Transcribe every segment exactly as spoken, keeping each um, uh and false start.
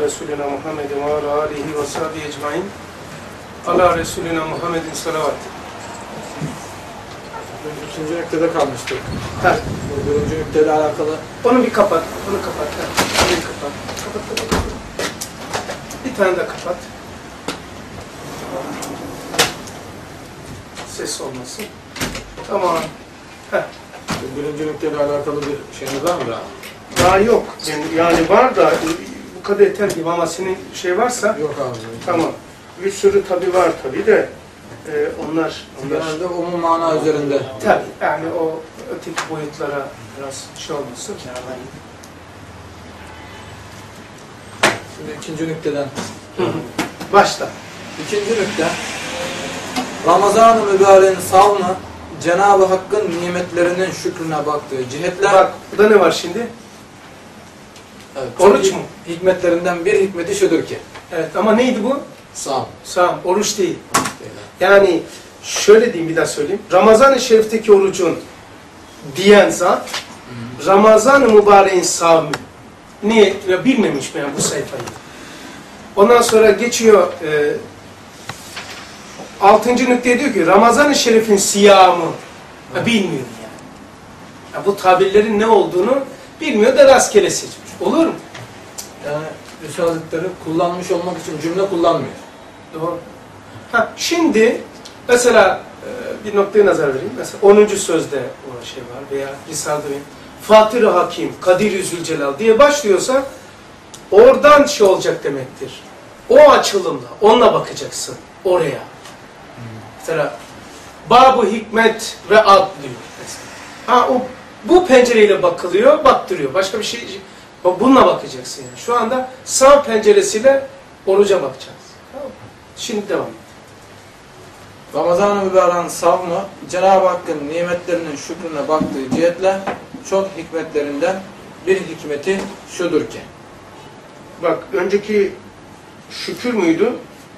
Resulina Muhammedin ve ala alihi ve sahbihi ecmain. Ala Resulina Muhammedin salavat. İkinci nüktede kalmıştık. Ha. Bu birinci nükteyle alakalı. Onu bir kapat, onu kapat. Onu bir kapat. Kapat, kapat, kapat. Bir tane de kapat. Ses olmasın. Tamam. Heh. Birinci nükteyle alakalı bir şeyiniz var mı daha? Daha yok. Yani, yani var da bu kadar yeter ki ama senin şey varsa. Yok abi. Tamam. Bir sürü tabi var tabi de e, onlar, onlar genelde umum mana üzerinde. Tabi yani o öteki boyutlara biraz şey olmasın. Şimdi ikinci nükteden. Başla. İkinci nükte. Ramazan-ı Mübarek'in savmı Cenab-ı Hakk'ın nimetlerinin şükrüne baktığı cihetler. Bak burada ne var şimdi? Evet, oruç mu? Hikmetlerinden bir hikmeti şudur ki. Evet ama neydi bu? Savm. Savm. Oruç değil. Yani şöyle diyeyim bir daha söyleyeyim. Ramazan-ı Şerif'teki orucun diyen zat hmm. Ramazan-ı Mübarek'in savmı. Niye? Ya bilmemiş mi yani bu sayfayı? Ondan sonra geçiyor e, altıncı nükteye diyor ki Ramazan-ı Şerif'in siyamı. Ya, bilmiyor yani. Ya, bu tabirlerin ne olduğunu bilmiyor da rastgele seçmiş. Olur mu? Yani Risale'leri kullanmış olmak için cümle kullanmıyor. Doğru. Ha, şimdi mesela e, bir noktaya nazar vereyim. Mesela onuncu sözde o şey var veya Risale'de Fatır-ı Hakim, Kadir-i Zülcelal diye başlıyorsa oradan şey olacak demektir. O açılımla, onunla bakacaksın oraya. Hmm. Mesela Bab-ı Hikmet ve Ad diyor mesela. Ha, o, bu pencereyle bakılıyor, baktırıyor. Başka bir şey, bununla bakacaksın yani. Şu anda sağ penceresiyle oruca bakacağız. Tamam. Şimdi devam. Ramazan-ı Mübarek'in savmı Cenab-ı Hakk'ın nimetlerinin şükrüne baktığı cihetle çok hikmetlerinden bir hikmeti şudur ki. Bak önceki şükür müydü?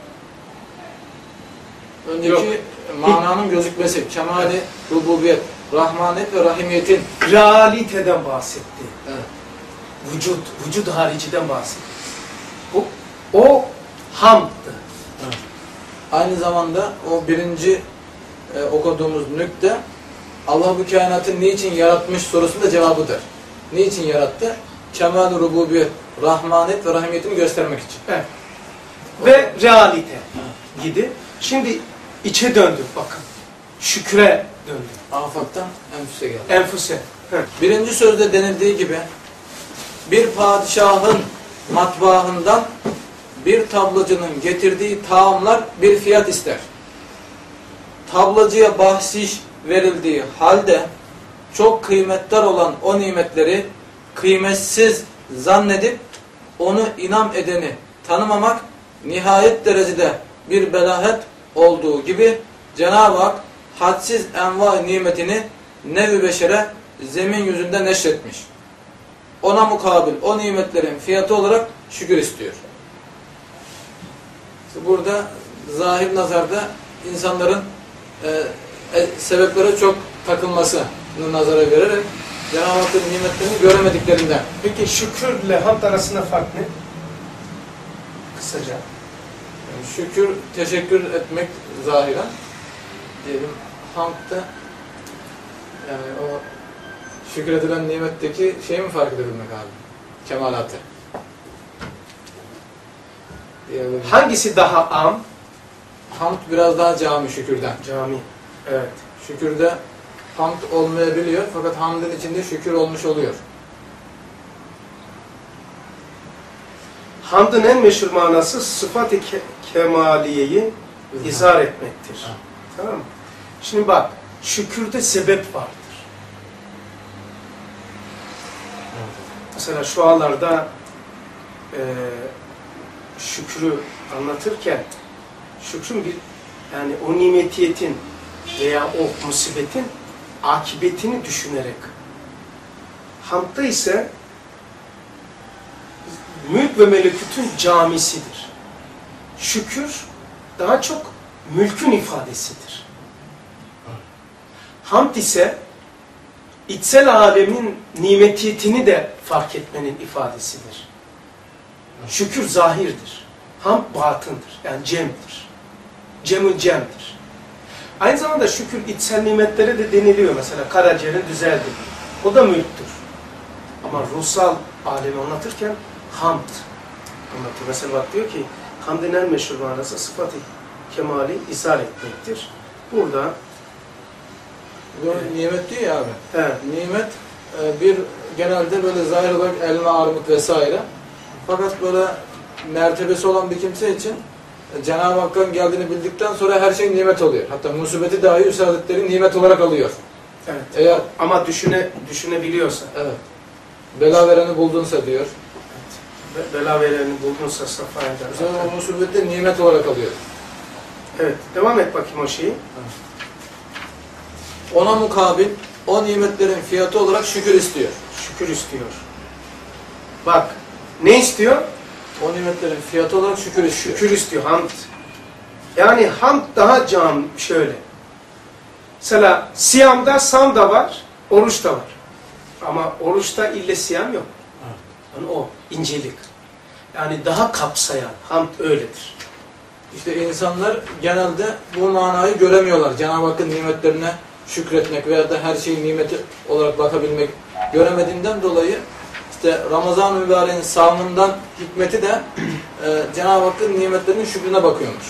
Önceki Yok. mananın gözükmesi, kemali, rububiyet, rahmaniyet ve rahimiyetin realiteden bahsetti. Evet. Vücut, vücut hariciden bahsetti. O, o hamdı. Evet. Aynı zamanda o birinci e, okuduğumuz nükte Allah bu kainatı niçin yaratmış sorusunun cevabıdır. Niçin yarattı? Kemal-i rububiyet, rahmaniyet ve rahimiyetini göstermek için. Evet. Ve realite gidi. Şimdi içe döndü bakın. Şükre döndü. Afaktan enfüse geldi. Enfüse. Heh. Birinci sözde denildiği gibi bir padişahın matbaahından bir tablacının getirdiği taamlar bir fiyat ister. Tablacıya bahşiş verildiği halde çok kıymetdar olan o nimetleri kıymetsiz zannedip onu inam edeni tanımamak nihayet derecede bir belahet olduğu gibi Cenab-ı Hak hadsiz enva nimetini nev-i beşere zemin yüzünde neşretmiş. Ona mukabil o nimetlerin fiyatı olarak şükür istiyor. Burada zahir nazarda insanların e, e, sebeplere çok takılmasını nazara vererek Cenab-ı Hakk'ın nimetlerini göremediklerinden. Peki şükürle hamd arasında fark ne? Kısaca. Yani şükür, teşekkür etmek zahiren. Diyelim hamd da yani o şükredilen nimetteki şeyi mi fark edebilmek abi? Kemalatı. Diyelim. Hangisi daha am? Hamd biraz daha cami şükürden. Cami. Evet. Şükürde hamd olmayabiliyor fakat hamdın içinde şükür olmuş oluyor. Hamdın en meşhur manası sıfat-ı ke kemaliyeyi izhar etmektir. Ha. Tamam mı? Şimdi bak, şükürde sebep vardır. Evet. Mesela şu anlarda e, şükrü anlatırken şükrün bir yani o nimetiyetin veya o musibetin akıbetini düşünerek, hamdda ise mülk ve melekutun camisidir. Şükür daha çok mülkün ifadesidir. Hamd ise içsel alemin nimetiyetini de fark etmenin ifadesidir. Şükür zahirdir. Hamd batındır. Yani cemdir. Cemül cemdir. Aynı zamanda şükür içsel nimetlere de deniliyor. Mesela karaciğerin düzeldi. O da mülktür. Ama ruhsal alemi anlatırken hamd anlatıyor. Mesela bak diyor ki hamdin en meşhur manası sıfat-ı kemali izhar etmektir. Burada Bu nimet diyor ya abi. evet. Nimet e, bir genelde böyle zahir olarak elma, armut vesaire. Fakat böyle mertebesi olan bir kimse için e, Cenab-ı Hakk'ın geldiğini bildikten sonra her şey nimet oluyor. Hatta musibeti dahi üstadetleri nimet olarak alıyor. Evet. Eğer Ama düşüne düşünebiliyorsa. evet. Bela vereni buldunsa diyor. Evet. Be bela vereni buldunsa safa eder. Sonra o musibeti nimet olarak alıyor. Evet. Devam et bakayım o şeyi. Ona mukabil o nimetlerin fiyatı olarak şükür istiyor. Şükür istiyor. Bak. Ne istiyor? O nimetlerin fiyatı olarak şükür istiyor. Şükür istiyor. Hamd. Yani hamd daha cam şöyle. Mesela siyamda sam da var, oruç da var. Ama oruçta ille siyam yok. Yani o incelik. Yani daha kapsayan hamd öyledir. İşte insanlar genelde bu manayı göremiyorlar. Cenab-ı Hakk'ın nimetlerine şükretmek veya da her şeyi nimeti olarak bakabilmek göremediğinden dolayı işte Ramazan-ı Mübarek'in savmından hikmeti de e, Cenab-ı Hakk'ın nimetlerinin şükrüne bakıyormuş.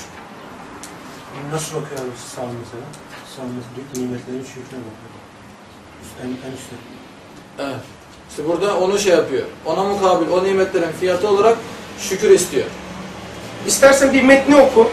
Nasıl bakıyor abi sağ mesela? Sağ mesela nimetlerin şükrüne bakıyor. En, en üstte. Evet. İşte burada onu şey yapıyor. Ona mukabil o nimetlerin fiyatı olarak şükür istiyor. İstersen bir metni oku.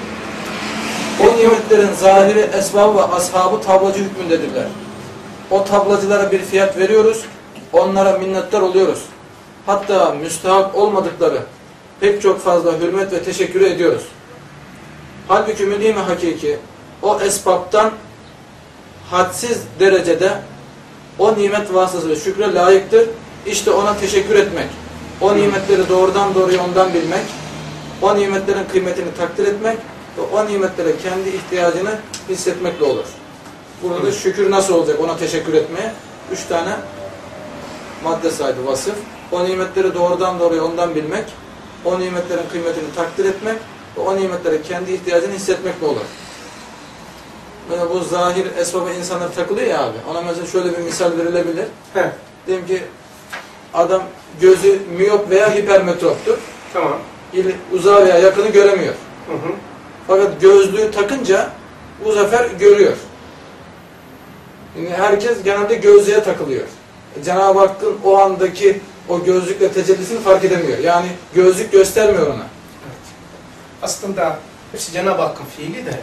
O nimetlerin zahiri, esbabı ve ashabı tablacı hükmündedirler. O tablacılara bir fiyat veriyoruz, onlara minnettar oluyoruz. Hatta müstahak olmadıkları pek çok fazla hürmet ve teşekkür ediyoruz. Halbuki mülim-i hakiki o esbaptan hadsiz derecede o nimet vasıtasıyla şükre layıktır. İşte ona teşekkür etmek, o nimetleri doğrudan doğruya ondan bilmek, o nimetlerin kıymetini takdir etmek ve o nimetlere kendi ihtiyacını hissetmekle olur. Burada da şükür nasıl olacak ona teşekkür etmeye? Üç tane madde saydı vasıf. O nimetleri doğrudan doğruya ondan bilmek, o nimetlerin kıymetini takdir etmek ve o nimetlere kendi ihtiyacını hissetmekle olur. Mesela bu zahir esbaba insanlar takılıyor ya abi. Ona mesela şöyle bir misal verilebilir. Heh. Diyelim ki adam gözü miyop veya hipermetroptur. Tamam. Uzağı veya yakını göremiyor. Hı hı. Fakat gözlüğü takınca bu sefer görüyor. Yani herkes genelde gözlüğe takılıyor. Cenab-ı Hakk'ın o andaki o gözlükle tecellisini fark edemiyor. Yani gözlük göstermiyor ona. Evet. Aslında hepsi Cenab-ı Hakk'ın fiili de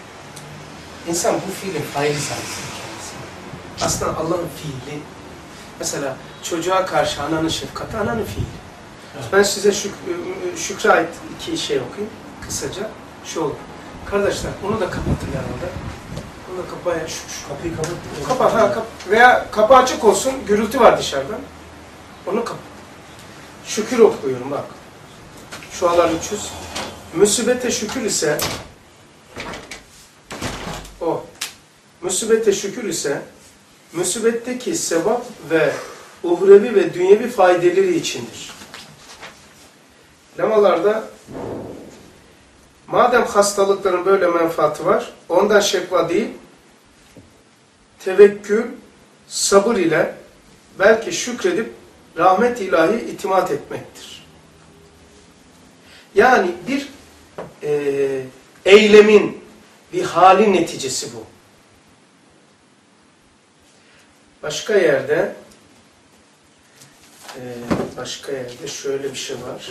insan bu fiilin faili zannediyor kendisini. Aslında Allah'ın fiili. Mesela çocuğa karşı ananın şefkati ananın fiili. Evet. Ben size şük şükre ait iki şey okuyayım kısaca. Şu olur. Kardeşler onu da kapatın herhalde. Onu da kapaya şu, şu. Kapıyı kapat. Kapa, ha, kap veya kapı açık olsun, gürültü var dışarıdan. Onu kapat. Şükür okuyorum bak. Şu alan üç yüz. Müsibete şükür ise o. Müsibete şükür ise müsibetteki sevap ve uhrevi ve dünyevi faydeleri içindir. Lemalarda madem hastalıkların böyle menfaati var, ondan şekva değil, tevekkül, sabır ile belki şükredip rahmet ilahi itimat etmektir. Yani bir e, eylemin, bir halin neticesi bu. Başka yerde e, başka yerde şöyle bir şey var.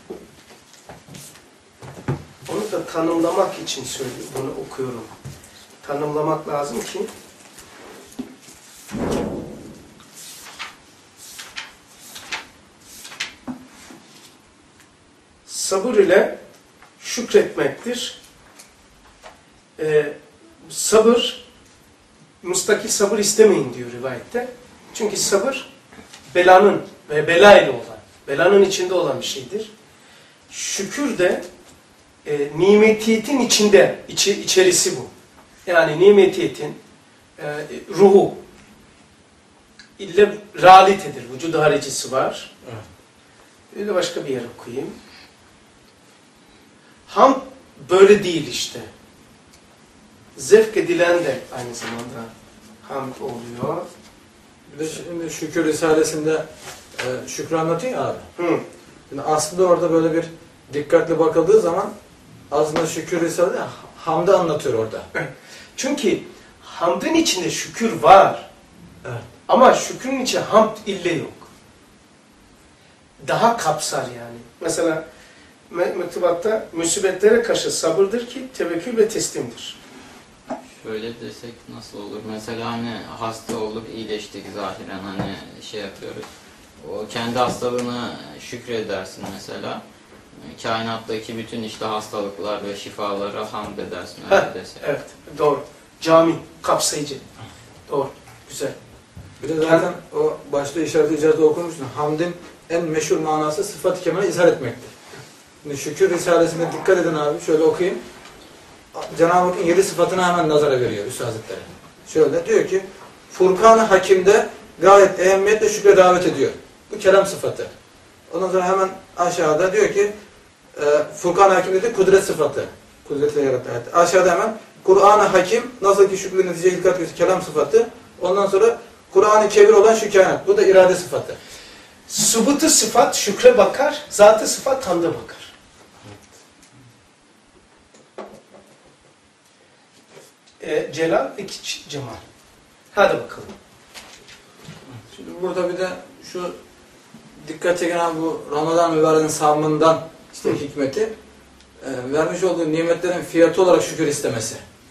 Onu da tanımlamak için söylüyorum, bunu okuyorum. Tanımlamak lazım ki sabır ile şükretmektir. Ee, sabır, müstakil sabır istemeyin diyor rivayette. Çünkü sabır belanın ve bela ile olan, belanın içinde olan bir şeydir. Şükür de e, nimetiyetin içinde, içi, içerisi bu. Yani nimetiyetin e, ruhu ile realitedir, vücudu haricisi var. Evet. Bir de başka bir yer okuyayım. Hamd böyle değil işte. Zevk edilen de aynı zamanda hamd oluyor. Bir de şimdi Şükür Risalesi'nde e, şükrü anlatıyor ya abi. Hı. Şimdi aslında orada böyle bir dikkatli bakıldığı zaman aslında Şükür Risalesi hamdı anlatıyor orada. Çünkü hamdın içinde şükür var. Evet. Ama şükrün içinde hamd ille yok. Daha kapsar yani. Mesela mektubatta musibetlere karşı sabırdır ki tevekkül ve teslimdir. Şöyle desek nasıl olur? Mesela hani hasta olup iyileştik zahiren hani şey yapıyoruz. O kendi hastalığına şükredersin mesela. Kainattaki bütün işte hastalıklar ve şifalara hamd edersin öyle Heh, desek. evet, doğru. Cami, kapsayıcı. Doğru, güzel. Bir de zaten o başta işaret icazda okumuştun. Hamdin en meşhur manası sıfat-ı kemale izhar etmektir. Şimdi Şükür Risalesi'ne dikkat edin abi. Şöyle okuyayım. Cenab-ı Hakk'ın yedi sıfatını hemen nazara veriyor Üstad Hazretleri. Şöyle diyor ki Furkan-ı Hakim'de gayet ehemmiyetle şükre davet ediyor. Bu kelam sıfatı. Ondan sonra hemen aşağıda diyor ki e, Furkan-ı Hakim'de de kudret sıfatı. Kudretle yarattı hayatı. Aşağıda hemen Kur'an-ı Hakim nasıl ki şükrü netice hilkat gösterisi kelam sıfatı. Ondan sonra Kur'an-ı Kebir olan şu kainat. Bu da irade sıfatı. Subutu sıfat şükre bakar, zatı sıfat hamda bakar. E, Celal, iki cemal. Hadi bakalım. Şimdi burada bir de şu dikkat çeken abi bu Ramazan mübareğinin savmından işte hikmeti e, vermiş olduğu nimetlerin fiyatı olarak şükür istemesi.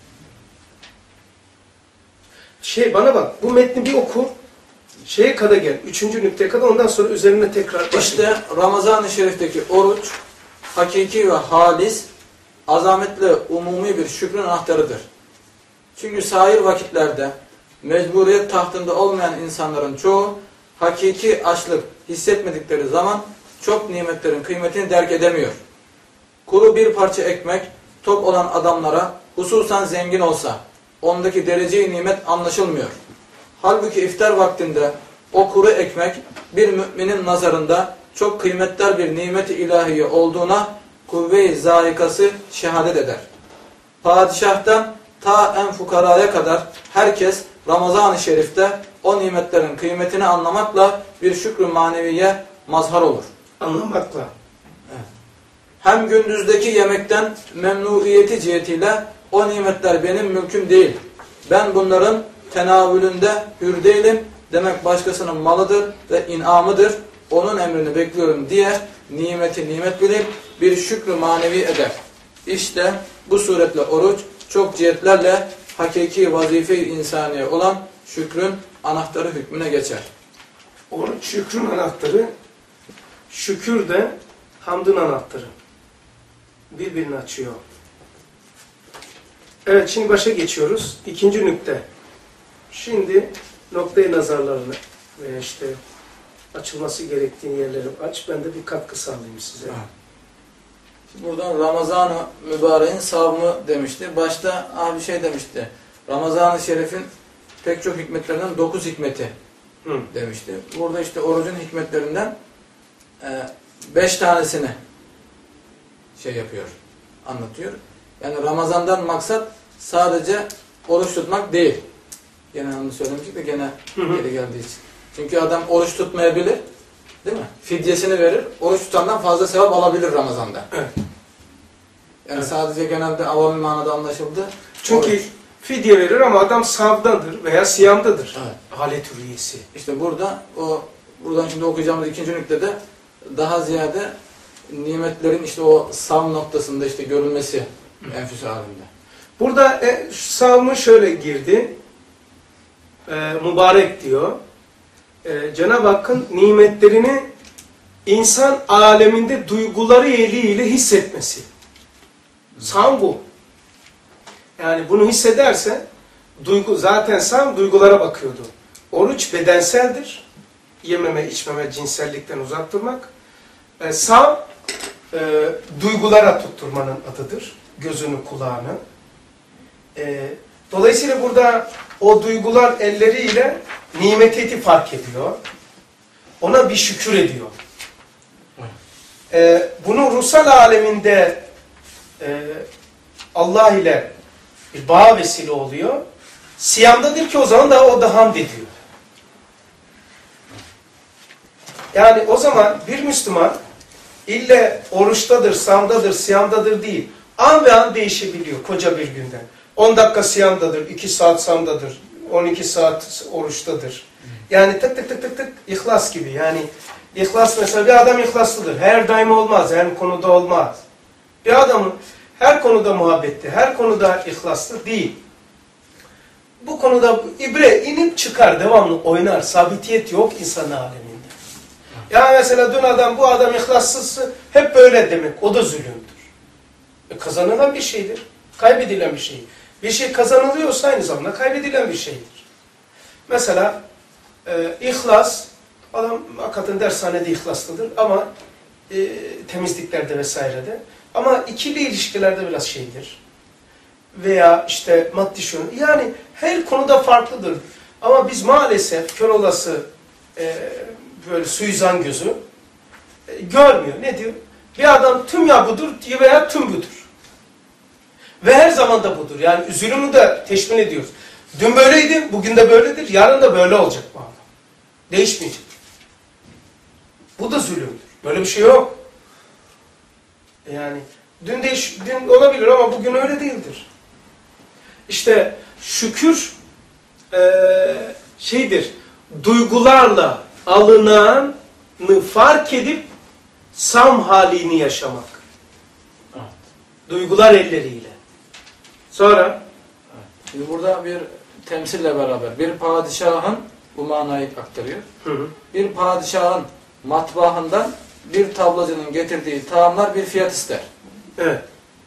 Şey bana bak, bu metni bir oku. Şeye kadar gel, üçüncü nükteye kadar ondan sonra üzerine tekrar başla. İşte Ramazan-ı Şerif'teki oruç hakiki ve halis, azametli umumi bir şükrün anahtarıdır. Çünkü sair vakitlerde mecburiyet tahtında olmayan insanların çoğu hakiki açlık hissetmedikleri zaman çok nimetlerin kıymetini derk edemiyor. Kuru bir parça ekmek tok olan adamlara hususan zengin olsa ondaki derece-i nimet anlaşılmıyor. Halbuki iftar vaktinde o kuru ekmek bir müminin nazarında çok kıymetli bir nimet-i ilahiye olduğuna kuvve-i zâikası şehadet eder. Padişahtan ta en fukaraya kadar herkes Ramazan-ı Şerif'te o nimetlerin kıymetini anlamakla bir şükrü maneviye mazhar olur. Anlamakla. Evet. Hem gündüzdeki yemekten memnuniyeti cihetiyle o nimetler benim mülküm değil. Ben bunların tenavülünde hür değilim demek başkasının malıdır ve inamıdır. Onun emrini bekliyorum diye nimeti nimet bilip bir şükrü manevi eder. İşte bu suretle oruç çok cihetlerle hakiki vazife-i insaniye olan şükrün anahtarı hükmüne geçer. Oruç şükrün anahtarı, şükür de hamdın anahtarı. Birbirini açıyor. Evet, şimdi başa geçiyoruz. İkinci nükte. Şimdi noktayı nazarlarını veya işte açılması gerektiği yerleri aç. Ben de bir katkı sağlayayım size. Şimdi buradan Ramazan-ı Mübarek'in savmı demişti. Başta abi şey demişti. Ramazan-ı Şerif'in pek çok hikmetlerinden dokuz hikmeti Hı. demişti. Burada işte orucun hikmetlerinden e, beş tanesini şey yapıyor, anlatıyor. Yani Ramazan'dan maksat sadece oruç tutmak değil. Gene onu söylemiştik de gene hı hı. geri geldiği için. Çünkü adam oruç tutmayabilir, değil mi? Fidyesini verir, oruç tutandan fazla sevap alabilir Ramazan'da. Evet. Yani Evet. sadece genelde avami manada anlaşıldı. Çünkü oruç. fidye verir ama adam savdadır veya siyamdadır. Evet. Alet üyesi. İşte burada o buradan şimdi okuyacağımız ikinci nüktede daha ziyade nimetlerin işte o sav noktasında işte görülmesi enfüs halinde. Burada e, savmı şöyle girdi. E, mübarek diyor. E, Cenab-ı Hakk'ın nimetlerini insan aleminde duyguları eliyle hissetmesi. Savm bu. Yani bunu hissederse duygu, zaten savm duygulara bakıyordu. Oruç bedenseldir. Yememe, içmeme, cinsellikten uzak durmak. E, savm e, duygulara tutturmanın adıdır. Gözünü, kulağını. E, dolayısıyla burada o duygular elleriyle nimeti fark ediyor. Ona bir şükür ediyor. E, bunu ruhsal aleminde e, Allah ile bir bağ vesile oluyor. Siyamdadır ki o zaman da o da hamd ediyor. Yani o zaman bir Müslüman ille oruçtadır, samdadır, siyamdadır değil. An ve an değişebiliyor koca bir günden. on dakika siyamdadır, iki saat samdadır, on iki saat oruçtadır. Yani tık tık tık tık tık ihlas gibi. Yani ihlas mesela bir adam ihlaslıdır. Her daim olmaz, her konuda olmaz. Bir adamın her konuda muhabbetli, her konuda ihlaslı değil. Bu konuda ibre inip çıkar, devamlı oynar. Sabitiyet yok insan aleminde. Yani mesela dün adam, bu adam ihlassızsı, hep böyle demek. O da zulümdür. E kazanılan bir şeydir. Kaybedilen bir şey. Bir şey kazanılıyorsa aynı zamanda kaybedilen bir şeydir. Mesela e, ihlas, adam hakikaten dershanede ihlaslıdır ama e, temizliklerde vesairede. Ama ikili ilişkilerde biraz şeydir. Veya işte maddi şunu. Yani her konuda farklıdır. Ama biz maalesef kör olası e, böyle suizan gözü e, görmüyor. Ne diyor? Bir adam tüm ya budur veya tüm budur. Ve her zaman da budur. Yani zulümü de teşmil ediyoruz. Dün böyleydi, bugün de böyledir, yarın da böyle olacak bu adam. Değişmeyecek. Bu da zulümdür. Böyle bir şey yok. Yani dün değiş, dün olabilir ama bugün öyle değildir. İşte şükür e, şeydir, duygularla alınanı fark edip sam halini yaşamak. Evet. Duygular elleriyle. Sonra? Şimdi burada bir temsille beraber bir padişahın, bu manayı aktarıyor. Hı hı. Bir padişahın matbaahından bir tablacının getirdiği taamlar bir fiyat ister. Evet.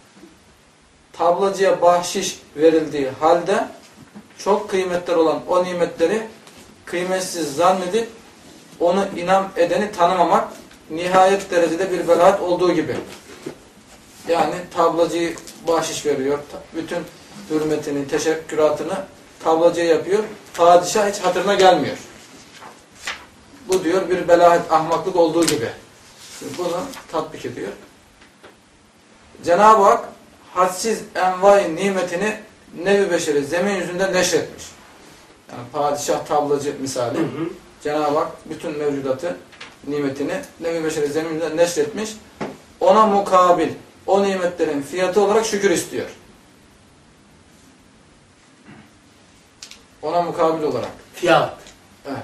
Tablacıya bahşiş verildiği halde çok kıymetli olan o nimetleri kıymetsiz zannedip onu inam edeni tanımamak nihayet derecede bir belaat olduğu gibi. Yani tablacıyı bahşiş veriyor. Bütün hürmetini, teşekküratını tablacıya yapıyor. Padişah hiç hatırına gelmiyor. Bu diyor bir belaat, ahmaklık olduğu gibi. Şimdi bunu tatbik ediyor. Cenab-ı Hak hadsiz envai nimetini nevi beşeri zemin yüzünde neşretmiş. Yani padişah tablacı misali. Hı hı. Cenab-ı Hak bütün mevcudatı, nimetini nevi beşeri zemin yüzünde neşretmiş. Ona mukabil o nimetlerin fiyatı olarak şükür istiyor. Ona mukabil olarak. Fiyat. Evet.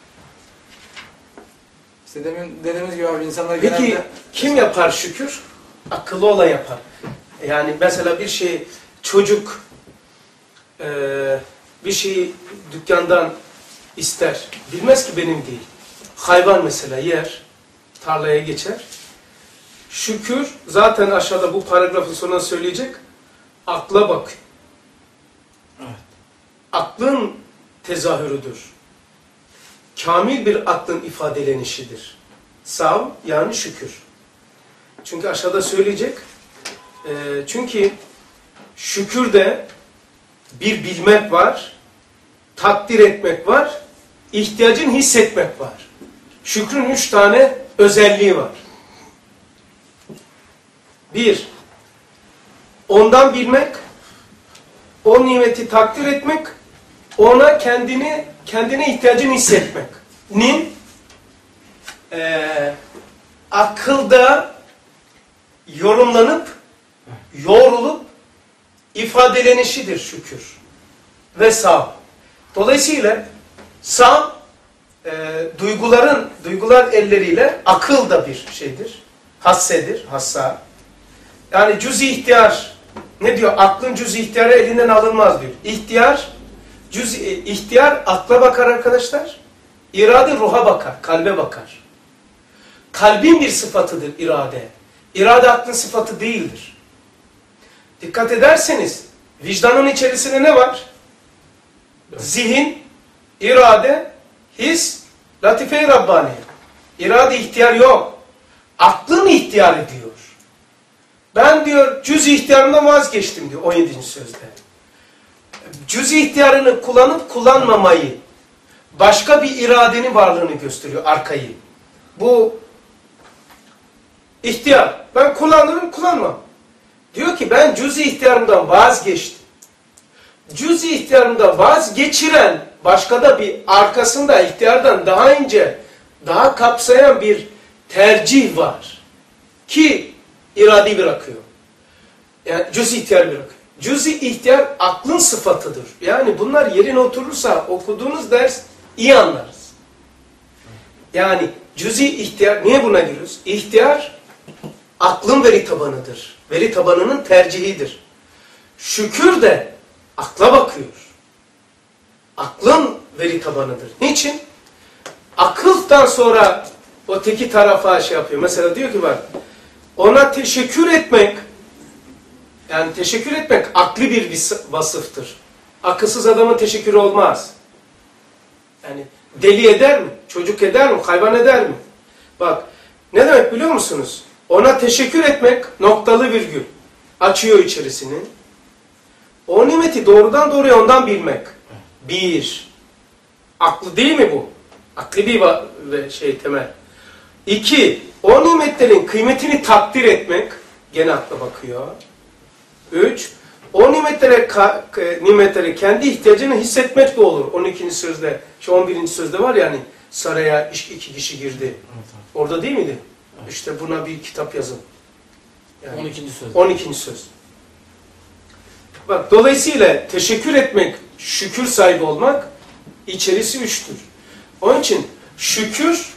İşte demin dediğimiz gibi abi insanlar Peki genelde... kim yapar şükür? Akıllı olan yapar. Yani mesela bir şey, çocuk e, bir şeyi dükkandan ister. Bilmez ki benim değil. Hayvan mesela yer, tarlaya geçer. Şükür zaten aşağıda bu paragrafın sonuna söyleyecek. Akla bak. Evet. Aklın tezahürüdür. Kamil bir aklın ifadelenişidir. Sav yani şükür. Çünkü aşağıda söyleyecek. E, çünkü şükürde bir bilmek var, takdir etmek var, ihtiyacın hissetmek var. Şükrün üç tane özelliği var. Bir, ondan bilmek, o nimeti takdir etmek, ona kendini, kendine ihtiyacını hissetmek. Nin, e, akılda yorumlanıp, yoğrulup, ifadelenişidir şükür. Ve sav. Dolayısıyla sav, e, duyguların, duygular elleriyle akıl da bir şeydir. Hassedir, hassa. Yani cüz-i ihtiyar, ne diyor? Aklın cüz-i ihtiyarı elinden alınmaz diyor. İhtiyar, cüz-i ihtiyar akla bakar arkadaşlar. İrade ruha bakar, kalbe bakar. Kalbin bir sıfatıdır irade. İrade aklın sıfatı değildir. Dikkat ederseniz vicdanın içerisinde ne var? Zihin, irade, his, latife-i Rabbani. İrade ihtiyar yok. Aklın ihtiyar ediyor. Ben diyor cüz-i ihtiyarından vazgeçtim diyor on yedinci sözde. Cüz-i ihtiyarını kullanıp kullanmamayı, başka bir iradenin varlığını gösteriyor arkayı. Bu ihtiyar. Ben kullanırım, kullanmam. Diyor diyor ki ben cüz-i ihtiyarımdan vazgeçtim. Cüz-i ihtiyarımdan vazgeçiren başka da bir arkasında ihtiyardan daha ince, daha kapsayan bir tercih var. Ki iradi bırakıyor. Yani cüz-i ihtiyar bırakıyor. Cüz-i ihtiyar aklın sıfatıdır. Yani bunlar yerine oturursa okuduğunuz ders iyi anlarız. Yani cüz-i ihtiyar, niye buna giriyoruz? İhtiyar aklın veri tabanıdır. Veri tabanının tercihidir. Şükür de akla bakıyor. Aklın veri tabanıdır. Niçin? Akıldan sonra öteki tarafa şey yapıyor. Mesela diyor ki bak, ona teşekkür etmek, yani teşekkür etmek akli bir vasıftır. Akılsız adamın teşekkürü olmaz. Yani deli eder mi? Çocuk eder mi? Hayvan eder mi? Bak, ne demek biliyor musunuz? Ona teşekkür etmek noktalı virgül. Açıyor içerisini. O nimeti doğrudan doğruya ondan bilmek. Bir. Aklı değil mi bu? Akli bir şey temel. İki. O nimetlerin kıymetini takdir etmek. Gene akla bakıyor. Üç. O nimetlere, nimetleri kendi ihtiyacını hissetmek de olur. on ikinci sözde, şu on birinci sözde var ya hani saraya iki kişi girdi. Orada değil miydi? İşte buna bir kitap yazın. Yani on ikinci söz. on ikinci söz. Bak dolayısıyla teşekkür etmek, şükür sahibi olmak içerisi üçtür. Onun için şükür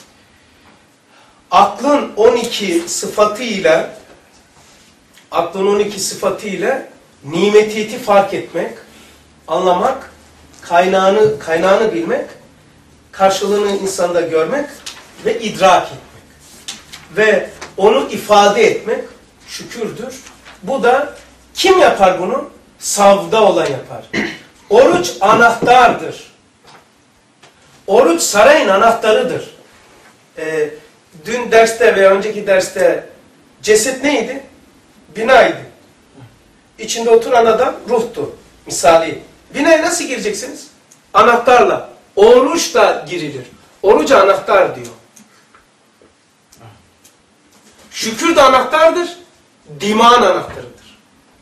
aklın on iki sıfatıyla aklın on iki sıfatıyla nimetiyeti fark etmek, anlamak, kaynağını kaynağını bilmek, karşılığını insanda görmek ve idrak etmek. Ve onu ifade etmek şükürdür. Bu da kim yapar bunu? Savda olan yapar. Oruç anahtardır. Oruç sarayın anahtarıdır. Ee, dün derste veya önceki derste ceset neydi? Binaydı. İçinde oturan adam ruhtu. Misali. Binaya nasıl gireceksiniz? Anahtarla. Oruç da girilir. Oruca anahtar diyor. Şükür de anahtardır. Dimağın anahtarıdır.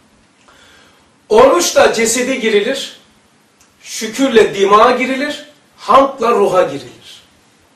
Oruç da cesede girilir. Şükürle dimağa girilir. Hamdla ruha girilir.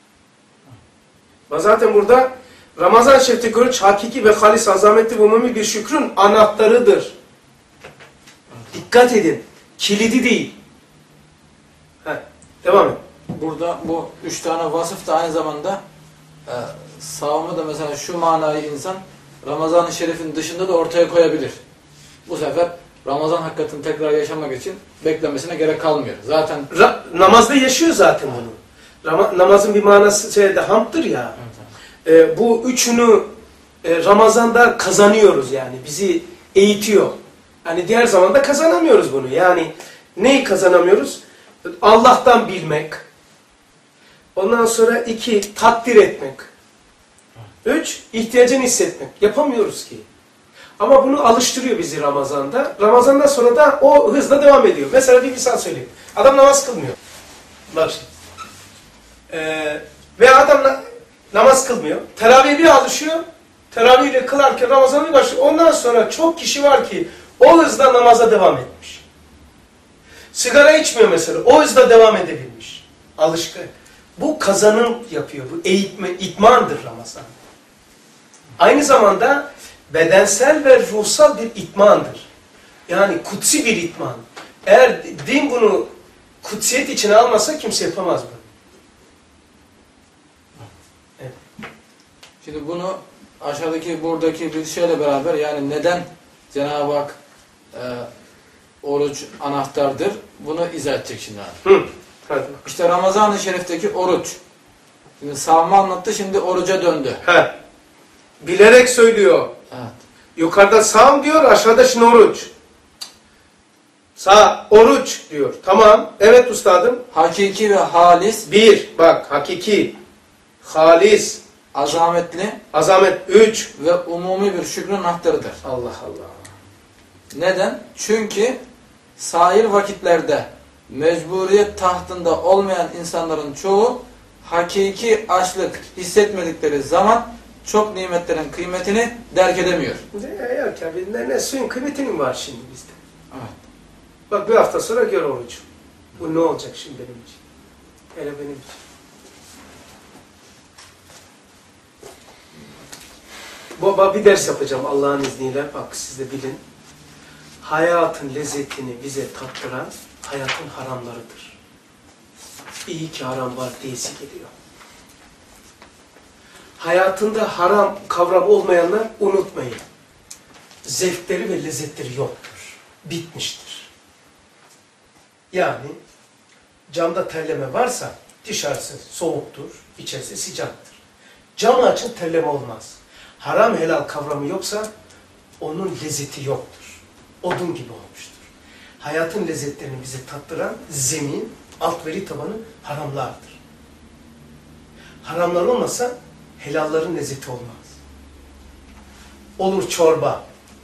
Ve zaten burada Ramazan şerifteki oruç hakiki ve halis azametli ve umumi bir şükrün anahtarıdır. Dikkat edin. Kilidi değil. Heh, devam et. Burada bu üç tane vasıf da aynı zamanda e, savımı da mesela şu manayı insan Ramazan-ı Şerif'in dışında da ortaya koyabilir. Bu sefer Ramazan hakikatini tekrar yaşamak için beklemesine gerek kalmıyor. Zaten Ra namazda yaşıyor zaten bunu. Ram namazın bir manası şeyde hamdır ya. Evet. E, bu üçünü e, Ramazan'da kazanıyoruz yani. Bizi eğitiyor. Hani diğer zamanda kazanamıyoruz bunu. Yani neyi kazanamıyoruz? Allah'tan bilmek. Ondan sonra iki, takdir etmek. Üç, ihtiyacını hissetmek. Yapamıyoruz ki. Ama bunu alıştırıyor bizi Ramazan'da. Ramazan'dan sonra da o hızla devam ediyor. Mesela bir misal söyleyeyim. Adam namaz kılmıyor. Bak şimdi. Ee, ve adam na namaz kılmıyor. Teravihe bir alışıyor. Teravihle kılarken Ramazan'a başlıyor. Ondan sonra çok kişi var ki o hızla namaza devam etmiş. Sigara içmiyor mesela. O hızla devam edebilmiş. Alışkın. Bu kazanım yapıyor. Bu eğitme, itmandır Ramazan. Aynı zamanda bedensel ve ruhsal bir itmandır. Yani kutsi bir itman. Eğer din bunu kutsiyet içine almasa kimse yapamaz bunu. Evet. Şimdi bunu aşağıdaki buradaki bir şeyle beraber yani neden Cenab-ı Hak e, oruç anahtardır bunu izah edecek şimdi abi. Hı. Hadi. İşte Ramazan-ı Şerif'teki oruç. Şimdi savma anlattı şimdi oruca döndü. He. Bilerek söylüyor. Evet. Yukarıda sağım diyor, aşağıda şimdi oruç. Sağ, oruç diyor. Tamam. Evet üstadım. Hakiki ve halis. Bir, bak hakiki, halis, Azametli. azamet. Üç. Ve umumi bir şükrün anahtarıdır. Allah Allah. Neden? Çünkü sair vakitlerde mecburiyet tahtında olmayan insanların çoğu hakiki açlık hissetmedikleri zaman çok nimetlerin kıymetini derk edemiyor. Ne, yok ya, ne, ne suyun kıymetinin var şimdi bizde. Evet. Bak bir hafta sonra gör orucu. Bu ne olacak şimdi benim için? Hele benim için. Baba bir ders yapacağım Allah'ın izniyle. Bak siz de bilin. Hayatın lezzetini bize tattıran hayatın haramlarıdır. İyi ki haram var diyesi geliyor. Hayatında haram kavramı olmayanlar unutmayın. Zevkleri ve lezzetleri yoktur. Bitmiştir. Yani camda terleme varsa dışarısı soğuktur, içerisi sıcaktır. Camı açın terleme olmaz. Haram helal kavramı yoksa onun lezzeti yoktur. Odun gibi olmuştur. Hayatın lezzetlerini bize tattıran zemin, alt veri tabanı haramlardır. Haramlar olmasa helalların lezzeti olmaz. Olur çorba.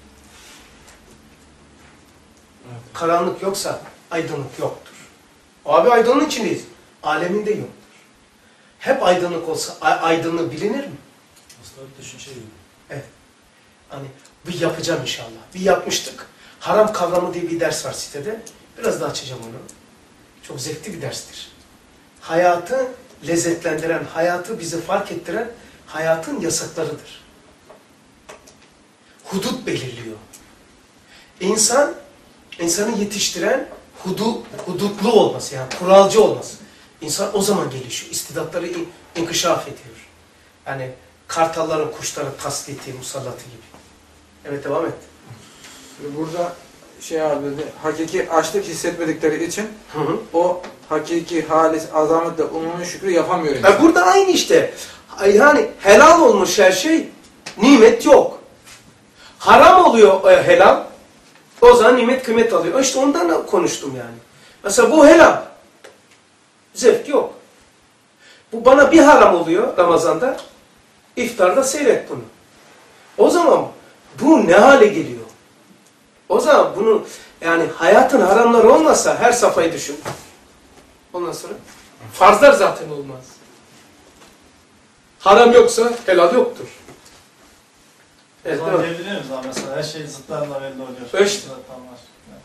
Evet. Karanlık yoksa aydınlık yoktur. Abi aydınlığın içindeyiz. Aleminde yoktur. Hep aydınlık olsa aydınlığı bilinir mi? Aslında bir düşünce gibi. Evet. Hani bir yapacağım inşallah. Bir yapmıştık. Haram kavramı diye bir ders var sitede. Biraz daha açacağım onu. Çok zevkli bir derstir. Hayatı lezzetlendiren, hayatı bizi fark ettiren hayatın yasaklarıdır. Hudut belirliyor. İnsan, insanı yetiştiren hudu, hudutlu olması, yani kuralcı olması. İnsan o zaman gelişiyor. İstidatları in, inkişaf ediyor. Yani kartalların, kuşların tasliti, musallatı gibi. Evet, devam et. Burada şey abi dedi, hakiki açlık hissetmedikleri için Hı hı. o hakiki, halis, azametle umumi şükrü yapamıyor insan. E burada aynı işte. Yani helal olmuş her şey, nimet yok. Haram oluyor e, helal, o zaman nimet kıymet alıyor. İşte ondan konuştum yani. Mesela bu helal, zevk yok. Bu bana bir haram oluyor Ramazan'da, iftarda seyret bunu. O zaman bu ne hale geliyor? O zaman bunu, yani hayatın haramları olmasa her safhayı düşün. Ondan sonra farzlar zaten olmaz. Haram yoksa helal yoktur. Evet, O zaman değil mi? diyebilir miyiz abi mesela her şey zıtlarla belli oluyor. Evet. Zıtlar var.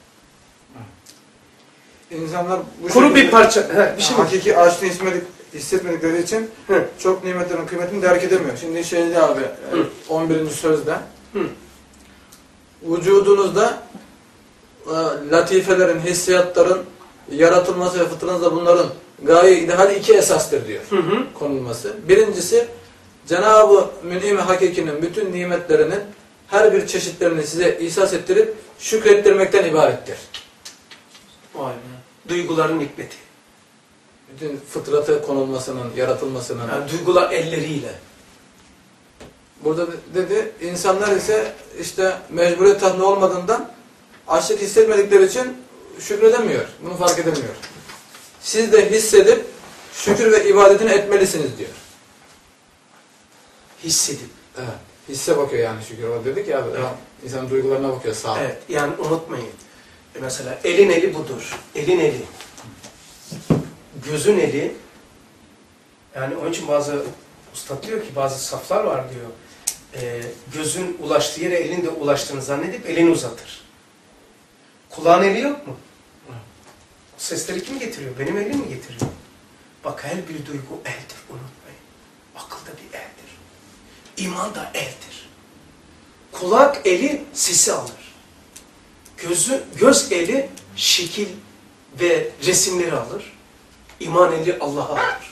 İnsanlar bu Kuru şekilde bir parça. He, bir şey mi? hakiki açlığı hissetmedik, hissetmedikleri için Hı. çok nimetlerin kıymetini derk edemiyor. Şimdi şeyde abi, Hı. on birinci sözde Hı. vücudunuzda e, latifelerin, hissiyatların yaratılması ve fıtranızda bunların gaye ideal iki esastır diyor Hı hı. konulması. Birincisi, Cenab-ı Mün'im-i Hakiki'nin bütün nimetlerinin her bir çeşitlerini size ihsas ettirip şükrettirmekten ibarettir. Vay be. Duyguların hikmeti. Bütün fıtratı konulmasının, yaratılmasının. Yani duygular elleriyle. Burada dedi, insanlar ise işte mecburiyet tatmin olmadığından açlık hissetmedikleri için şükredemiyor. Bunu fark edemiyor. Siz de hissedip şükür ve ibadetini etmelisiniz diyor. Hissedip. Evet. Hisse bakıyor yani şükür. O dedik ya, Evet. insan duygularına bakıyor sağ ol. Evet, yani unutmayın. E mesela elin eli budur. Elin eli. Gözün eli. Yani onun için bazı ustad diyor ki, bazı saflar var diyor. E, gözün ulaştığı yere elin de ulaştığını zannedip elini uzatır. Kulağın eli yok mu? Sesleri kim getiriyor? Benim elim mi getiriyor? Bak, her bir duygu eldir, unutmayın. Akıl da bir eldir. İman da eldir. Kulak eli sesi alır. Gözü, göz eli şekil ve resimleri alır. İman eli Allah'a alır.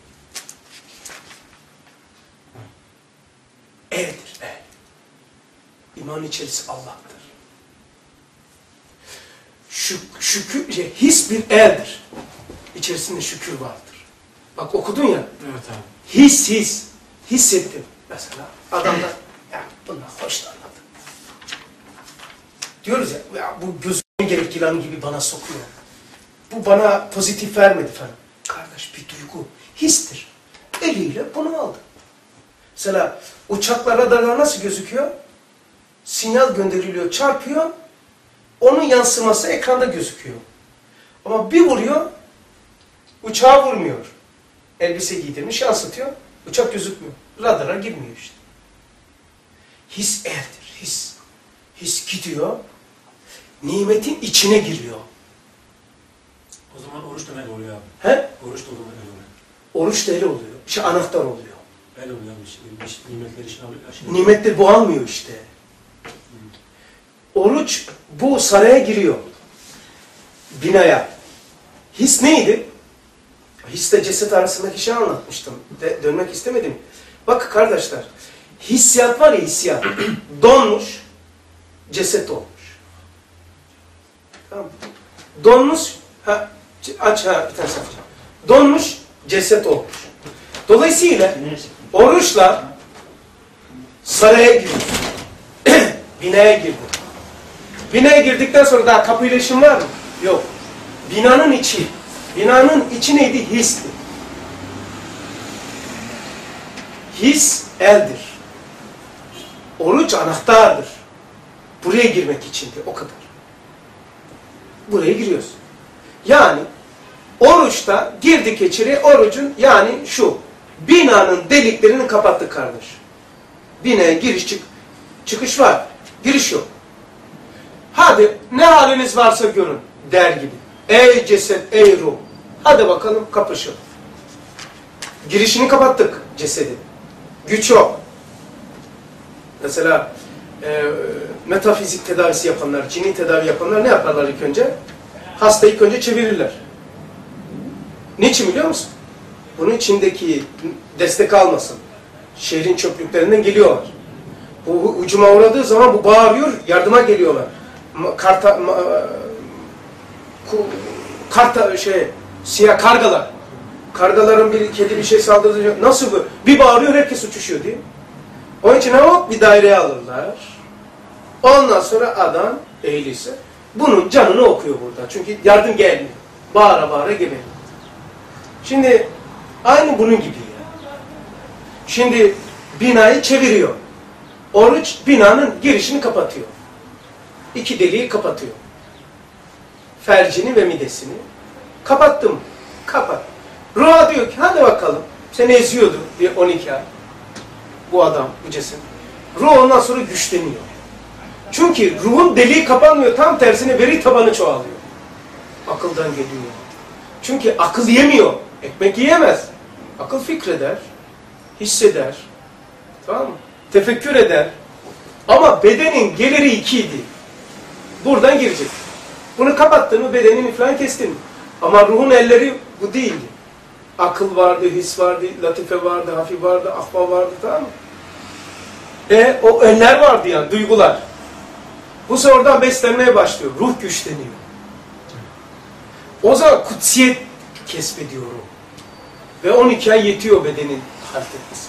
Eldir, el. İman içerisi Allah'tır. Şük, şükür, şey, his bir eldir. İçerisinde şükür vardır. Bak okudun ya. Evet abi. His, his. Hissettim. Mesela adamlar, ya bundan hoşlanmadı. Diyoruz ya, ya bu gözümün gerek yılan gibi bana sokuyor. Bu bana pozitif vermedi falan. Kardeş, bir duygu, histir. Eliyle bunu aldı. Mesela uçaklar, radarlar nasıl gözüküyor? Sinyal gönderiliyor, çarpıyor. Onun yansıması ekranda gözüküyor. Ama bir vuruyor, uçağa vurmuyor. Elbise giydirmiş, yansıtıyor. Uçak gözükmüyor. Radara girmiyor işte. His eldir, his. His gidiyor, nimetin içine giriyor. O zaman oruç da ne oluyor abi? He? Oruç da o zaman ne oluyor? Oruç da el oluyor, şey anahtar oluyor. El oluyor abi. Şimdi, iş- nimetleri için alıyor. Şey, Nimetleri bu almıyor işte. Oruç bu saraya giriyor. Binaya. His neydi? Hisle ceset arasındaki şey anlatmıştım. De, dönmek istemedim. Bak kardeşler, hissiyat var ya hissiyat. Donmuş, ceset olmuş. Tamam mı? Donmuş, ha, aç ha bir tane sayfa. Donmuş, ceset olmuş. Dolayısıyla oruçla saraya girdi. Binaya girdi. Binaya girdikten sonra daha kapıyla işin var mı? Yok. Binanın içi. Binanın içi neydi? Histi. His eldir. Oruç anahtardır. Buraya girmek içindi. O kadar. Buraya giriyorsun. Yani oruçta girdik içeri, orucun yani şu. Binanın deliklerini kapattık kardeş. Binaya giriş çık, çıkış var. Giriş yok. Hadi ne haliniz varsa görün der gibi. Ey ceset, ey ruh. Hadi bakalım kapışın. Girişini kapattık cesedin. Güç yok. Mesela e, metafizik tedavisi yapanlar, cini tedavi yapanlar ne yaparlar ilk önce? Hastayı ilk önce çevirirler. Niçin biliyor musun? Bunun içindeki destek almasın. Şehrin çöplüklerinden geliyorlar. Bu hücuma uğradığı zaman bu bağırıyor, yardıma geliyorlar. Karta, ma, ku, karta şey, siyah kargalar. Kargaların bir kedi bir şey saldırdı. Nasıl bu? Bir bağırıyor, herkes uçuşuyor değil mi? Onun için hop bir daireye alırlar. Ondan sonra adam eğilirse bunun canını okuyor burada. Çünkü yardım gelmiyor. Bağıra bağıra geliyor. Şimdi aynı bunun gibi ya. Şimdi binayı çeviriyor. Oruç binanın girişini kapatıyor. İki deliği kapatıyor. Fercini ve midesini. Kapattım. Kapat. Ruha diyor ki hadi bakalım. Seni eziyordu diye on iki ay. Bu adam, bu cesim. Ruh ondan sonra güçleniyor. Çünkü ruhun deliği kapanmıyor. Tam tersine veri tabanı çoğalıyor. Akıldan geliyor. Çünkü akıl yemiyor. Ekmek yiyemez. Akıl fikreder. Hisseder. Tamam mı? Tefekkür eder. Ama bedenin geliri ikiydi. Buradan girecek. Bunu kapattın mı bedenini falan kestin mi? Ama ruhun elleri bu değildi. Akıl vardı, his vardı, latife vardı, hafif vardı, ahva vardı, tamam mı? E o eller vardı yani, duygular. Bu sefer oradan beslenmeye başlıyor. Ruh güçleniyor. O zaman kutsiyet kesbediyor ruh. Ve on iki ay yetiyor bedenin hareket etmesi.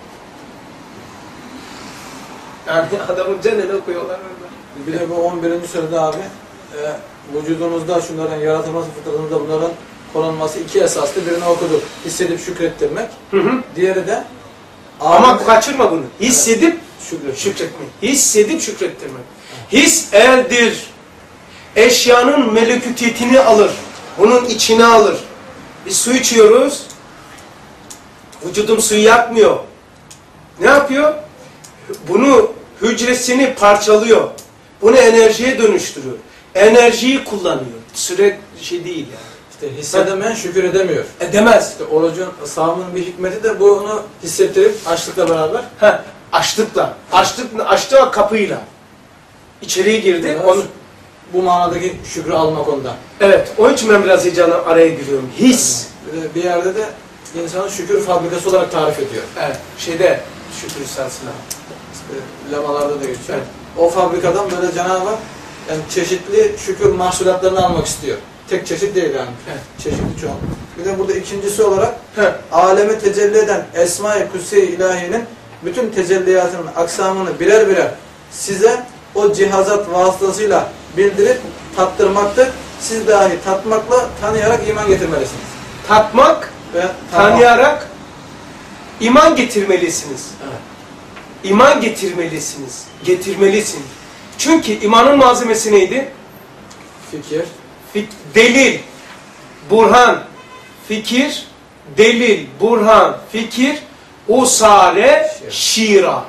Yani adamın canını okuyorlar orada. Bir de bu on birinci sözde abi e, vücudumuzda şunların yaratılması fıtratımızda bunların konulması iki esaslı. Birini okuduk. Hissedip şükrettirmek. Hı hı. Diğeri de ama alim, kaçırma bunu. Hissedip evet, şükretmek. şükretmek. Hissedip şükrettirmek. His eldir. Eşyanın melekutiyetini alır. Bunun içine alır. Biz su içiyoruz. Vücudum suyu yakmıyor. Ne yapıyor? Bunu hücresini parçalıyor. Bunu enerjiye dönüştürüyor. Enerjiyi kullanıyor. Süre şey değil yani. İşte hissedemeyen şükür edemiyor. Edemez. İşte orucun, sağımın bir hikmeti de bunu hissettirip açlıkla beraber. Heh, açlıkla. Açlık, açtığı kapıyla. İçeriye girdi. Onu... Bu manadaki şükrü almak ondan. Evet. Onun için ben biraz heyecanla araya giriyorum. His. Bir yerde de insanın şükür fabrikası olarak tarif ediyor. Evet. Şeyde şükür risalesine. İşte lemalarda da geçiyor. Evet. O fabrikadan böyle Cenab-ı Hak yani çeşitli şükür mahsulatlarını almak istiyor. Tek çeşit değil yani. Evet. Çeşitli çoğun. Bir de burada ikincisi olarak evet, aleme tecelli eden Esma-i Kutsi-i İlahi'nin bütün tecelliyatının aksamını birer birer size o cihazat vasıtasıyla bildirip tattırmaktır. Siz dahi tatmakla tanıyarak iman getirmelisiniz. Tatmak ve tanıyarak iman getirmelisiniz. Evet. İman getirmelisiniz. Getirmelisin. Çünkü imanın malzemesi neydi? Fikir. Fik delil, burhan, fikir, delil, burhan, fikir, usare, şira.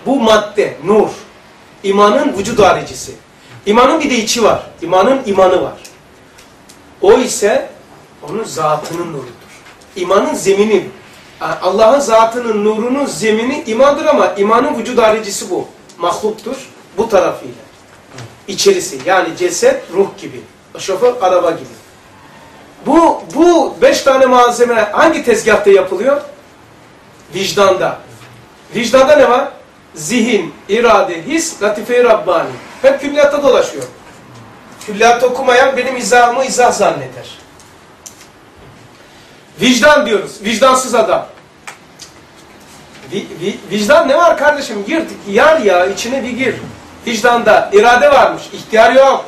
Bu madde, nur. İmanın vücud haricisi. İmanın bir de içi var. İmanın imanı var. O ise onun zatının nurudur. İmanın zemini. Allah'ın zatının nurunun zemini imandır ama imanın vücud haricisi bu. Mahluktur. Bu tarafıyla. İçerisi. Yani ceset, ruh gibi. Şoför, araba gibi. Bu, bu beş tane malzeme hangi tezgahta yapılıyor? Vicdanda. Vicdanda ne var? Zihin, irade, his, latife-i Rabbani. Hep külliyatta dolaşıyor. Külliyat okumayan benim izahımı izah zanneder. Vicdan diyoruz. Vicdansız adam. Vi, vi, vicdan ne var kardeşim? Gir, yar ya içine bir gir. Vicdanda irade varmış. İhtiyar yok.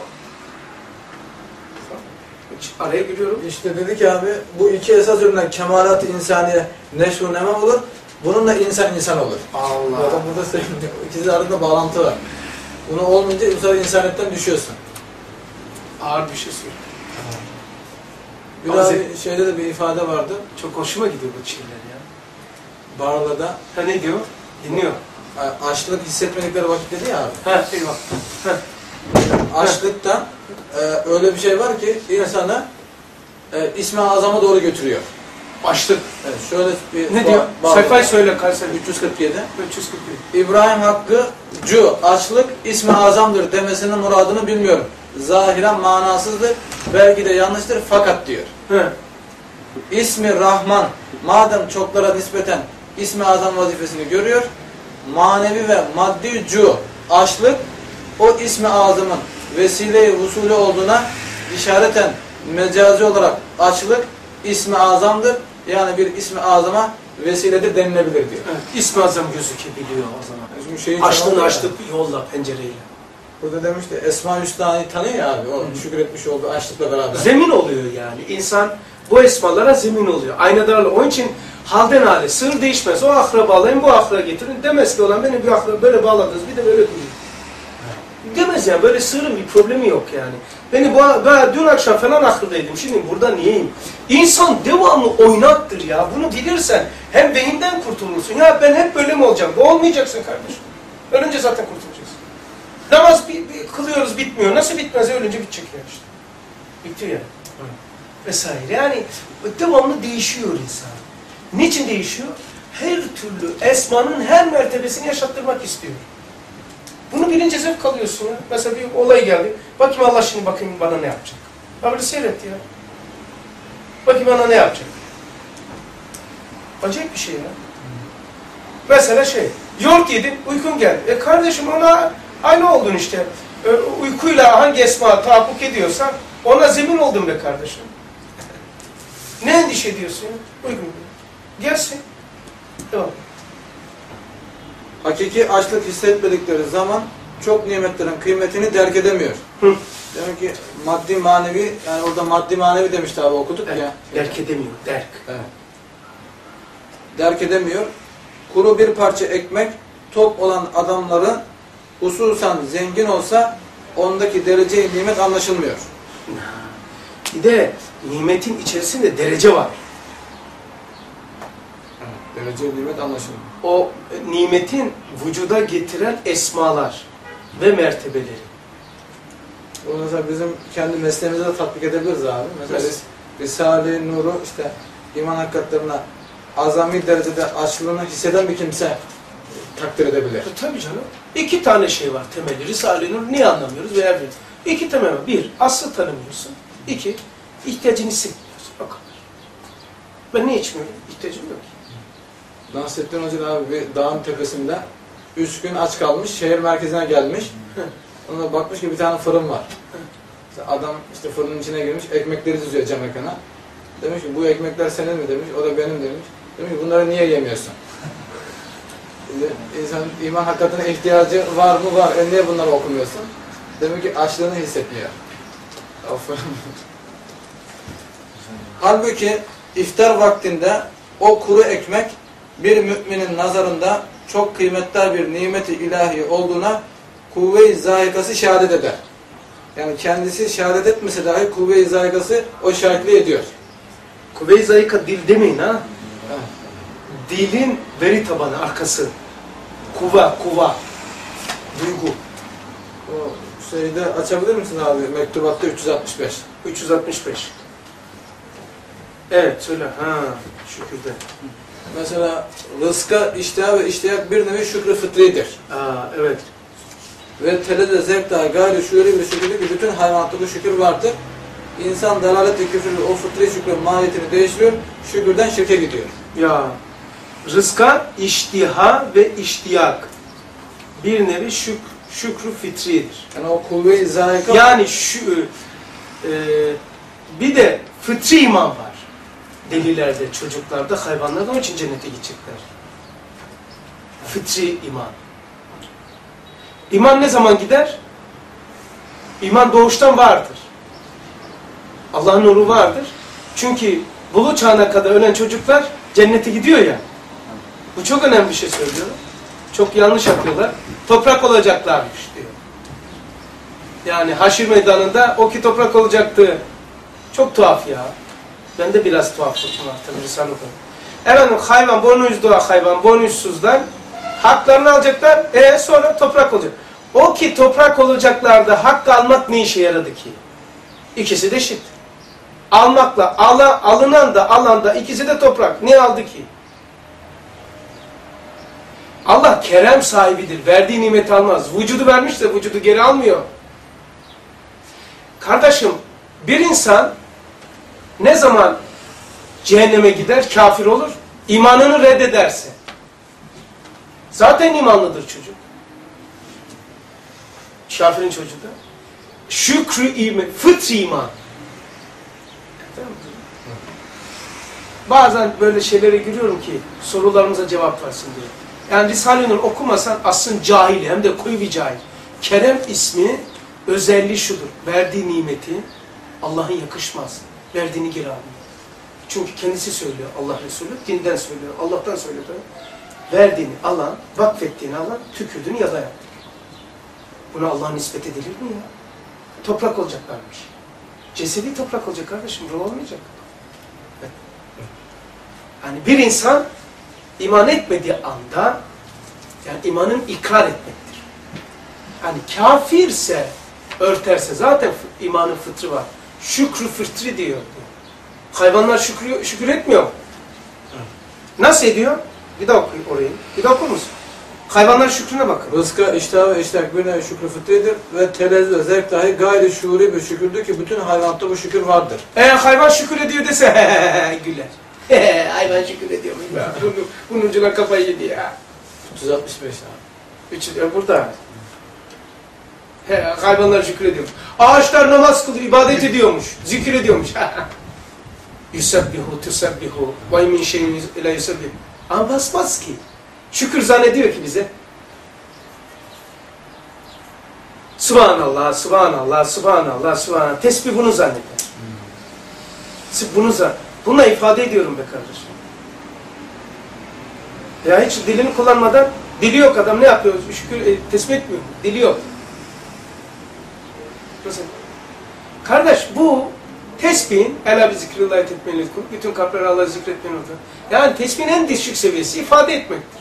Araya giriyorum. İşte dedik abi bu iki esas üründen kemalat-ı insaniye neşru nema olur. Bununla insan insan olur. Allah. Zaten burada söylüyor. İkisi arasında bağlantı var. Bunu olmayınca bu sefer insaniyetten düşüyorsun. Ağır bir şey söylüyor. Bir daha bir şeyde de bir ifade vardı. Çok hoşuma gidiyor bu şeyler ya. Barla'da Ha ne diyor? Dinliyor. açlık hissetmedikleri vakit dedi ya abi. Ha eyvah. Ha. Açlıktan e, öyle bir şey var ki insanı e, İsmi Azam'a doğru götürüyor. Açlık. Evet, şöyle bir Ne diyor? Sayfayı söyle Kayseri. üç yüz kırk yedi. üç yüz kırk yedi. İbrahim Hakkı cu açlık İsmi Azam'dır demesinin muradını bilmiyorum. Zahiren manasızdır. Belki de yanlıştır fakat diyor. He. İsmi Rahman madem çoklara nispeten İsmi Azam vazifesini görüyor. Manevi ve maddi cu açlık o İsmi Azam'ın vesile-i usulü olduğuna işareten mecazi olarak açlık İsmi Azam'dır. Yani bir İsmi Azam'a vesiledir denilebilir diyor. Evet. İsmi Azam gözükebiliyor o zaman. Çünkü şeyi Açtın açtık yolla pencereyle. Burada demişti Esma Hüsna'yı tanıyor ya abi. O şükretmiş olduğu açlıkla beraber. Zemin oluyor yani. İnsan bu esmalara zemin oluyor. Aynadarlı. Onun için halden hale. Sır değişmez. O ahra bağlayın, bu ahra getirin. Demez ki olan beni bir ahra böyle bağladınız. Bir de böyle duruyor. Demez yani. Böyle sırrın bir problemi yok yani. Beni bu, ben dün akşam falan ahırdaydım. Şimdi burada niyeyim? İnsan devamlı oynaktır ya. Bunu bilirsen hem beyinden kurtulursun. Ya ben hep böyle mi olacağım? Bu olmayacaksın kardeşim. Ölünce zaten kurtulacaksın. Namaz bir, bir, kılıyoruz bitmiyor. Nasıl bitmez? Ölünce bitecek ya işte. Bitiyor ya. Vesaire. Yani devamlı değişiyor insan. Niçin değişiyor? Her türlü esmanın her mertebesini yaşattırmak istiyor. Bunu bilince zevk alıyorsun ya. Mesela bir olay geldi. Bakayım Allah şimdi bakayım bana ne yapacak. Ha böyle seyret ya. Bakayım bana ne yapacak. Acayip bir şey ya. Mesela şey, yoğurt yedin, uykun geldi. E kardeşim ona aynı oldun işte. E, uykuyla hangi esma tahakkuk ediyorsan ona zemin oldun be kardeşim. Ne endişe ediyorsun ya? Uykun gelsin. Devam. Hakiki açlık hissetmedikleri zaman çok nimetlerin kıymetini derk edemiyor. Hı. Demek ki maddi manevi, yani orada maddi manevi demişti abi okuduk Evet, ya. derk edemiyor, derk. Evet. Derk edemiyor. Kuru bir parça ekmek tok olan adamların hususan zengin olsa ondaki derece-i nimet anlaşılmıyor. Bir de nimetin içerisinde derece var. Evet, derece-i nimet anlaşılmıyor. O nimetin vücuda getiren esmalar ve mertebeleri. Bunu mesela bizim kendi mesleğimize de tatbik edebiliriz abi. Mesela biz Risale-i Nur'u işte iman hakikatlerine azami derecede açlığını hisseden bir kimse takdir edebilir. E, tabii canım. İki tane şey var temeli. Risale-i Nur niye anlamıyoruz veya bir. İki temel var. Bir, aslı tanımıyorsun. İki, ihtiyacını hissetmiyorsun. O kadar. Ben niye içmiyorum? İhtiyacım yok. Nasrettin Hoca abi bir dağın tepesinde üç gün aç kalmış, şehir merkezine gelmiş. Ona bakmış ki bir tane fırın var. İşte adam işte fırının içine girmiş, ekmekleri düzüyor cam ekana. Demiş ki bu ekmekler senin mi demiş, o da benim demiş. Demiş ki bunları niye yemiyorsun? İnsanın iman hakikatine ihtiyacı var mı? Var. E niye bunları okumuyorsun? Demek ki açlığını hissetmiyor. Halbuki iftar vaktinde o kuru ekmek bir müminin nazarında çok kıymetli bir nimeti ilahi olduğuna kuvve-i zahikası şehadet eder. Yani kendisi şehadet etmese dahi kuvve-i zahikası o şahitliği ediyor. Kuvve-i zayika dil demeyin ha. Evet. Dilin veri tabanı, arkası. Kuva, kuva. Duygu. O şeyde açabilir misin abi? Mektubatta üç yüz altmış beş. üç yüz altmış beş. Evet söyle. Ha, şükürde. Mesela rızka, iştiha ve iştiyak bir nevi şükrü fıtridir. Aa, evet. Ve telede zevk daha gayri şuuri bir şükürdür ki bütün hayvanatta bu şükür vardır. İnsan dalalet ve küfürle o fıtri şükrün mahiyetini değiştiriyor, şükürden şirke gidiyor. Ya, rızka, iştiha ve iştiyak. Bir nevi şük, şükrü fitridir. Yani o kuvve-i zayika... Yani şu, e, bir de fıtri iman var. Delilerde, çocuklarda, hayvanlarda, onun için cennete gidecekler. Fıtri iman. İman ne zaman gider? İman doğuştan vardır. Allah'ın nuru vardır. Çünkü bulu çağına kadar ölen çocuklar cennete gidiyor ya. Bu çok önemli bir şey söylüyor. Çok yanlış yapıyorlar. Toprak olacaklarmış diyor. Yani haşir meydanında o ki toprak olacaktı. Çok tuhaf ya. Bende biraz tuhaflık var tabii Risale okuyorum. Efendim hayvan, boynuz doğa hayvan, boynuzsuzlar haklarını alacaklar, e sonra toprak olacak. O ki toprak olacaklarda hakkı almak ne işe yaradı ki? İkisi de eşit. Almakla, ala, alınan da alan da ikisi de toprak. Ne aldı ki? Allah kerem sahibidir. Verdiği nimeti almaz. Vücudu vermişse vücudu geri almıyor. Kardeşim, bir insan ne zaman cehenneme gider, kafir olur? İmanını reddederse. Zaten imanlıdır çocuk. Kafirin çocuğu da. Şükrü iman, fıtri iman. Bazen böyle şeylere giriyorum ki sorularımıza cevap versin diye. Yani Risale-i Nur okumasan aslında cahil, hem de koyu bir cahil. Kerem ismi özelliği şudur. Verdiği nimeti Allah'ın yakışmaz. Verdiğini geri almıyor. Çünkü kendisi söylüyor, Allah Resulü dinden söylüyor, Allah'tan söylüyor. Verdiğini alan, vakfettiğini alan, tükürdüğünü yada yaptı. Buna Allah'a nispet edilir mi ya? Toprak olacaklarmış. Cesedi toprak olacak kardeşim, ruh olmayacak. Evet. Yani bir insan iman etmediği anda, yani imanın ikrar etmektir. Yani kafirse, örterse zaten imanın fıtrı var. Şükrü fıtri diyor. Hayvanlar şükür, şükür etmiyor mu? Nasıl ediyor? Bir daha okuyun orayı. Bir daha okur musun? Hayvanların şükrüne bakın. Rızka, iştah ve iştiyak bir nevi şükrü fıtridir ve telezzüz ve zevk dahi gayri şuuri bir şükürdür ki bütün hayvanatta bu şükür vardır. Eğer hayvan şükür ediyor dese güler. Hayvan şükür ediyor mu? Bunun ucuna kafayı yedi ya. üç yüz altmış beş abi. Üç, e, burada. He, hayvanlar şükür ediyor. Ağaçlar namaz kılıyor, ibadet ediyormuş, zikir ediyormuş. Yusebbihu, tusebbihu, ve min şeyin ila yusebbihu. Ama basmaz ki. Şükür zannediyor ki bize. Subhanallah, subhanallah, subhanallah, subhanallah. Tesbih bunu zanneder. Hmm. Bunu zanneder. Bununla ifade ediyorum be kardeşim. Ya hiç dilini kullanmadan, dili yok adam ne yapıyor? Şükür, e, tesbih etmiyor. Dili yok. Nasıl? Kardeş bu tesbihin, Ela bi zikrillahi tetmeinül kulub, bütün kalpleri Allah'ı zikretmenin orada. Yani tesbihin en düşük seviyesi ifade etmektir.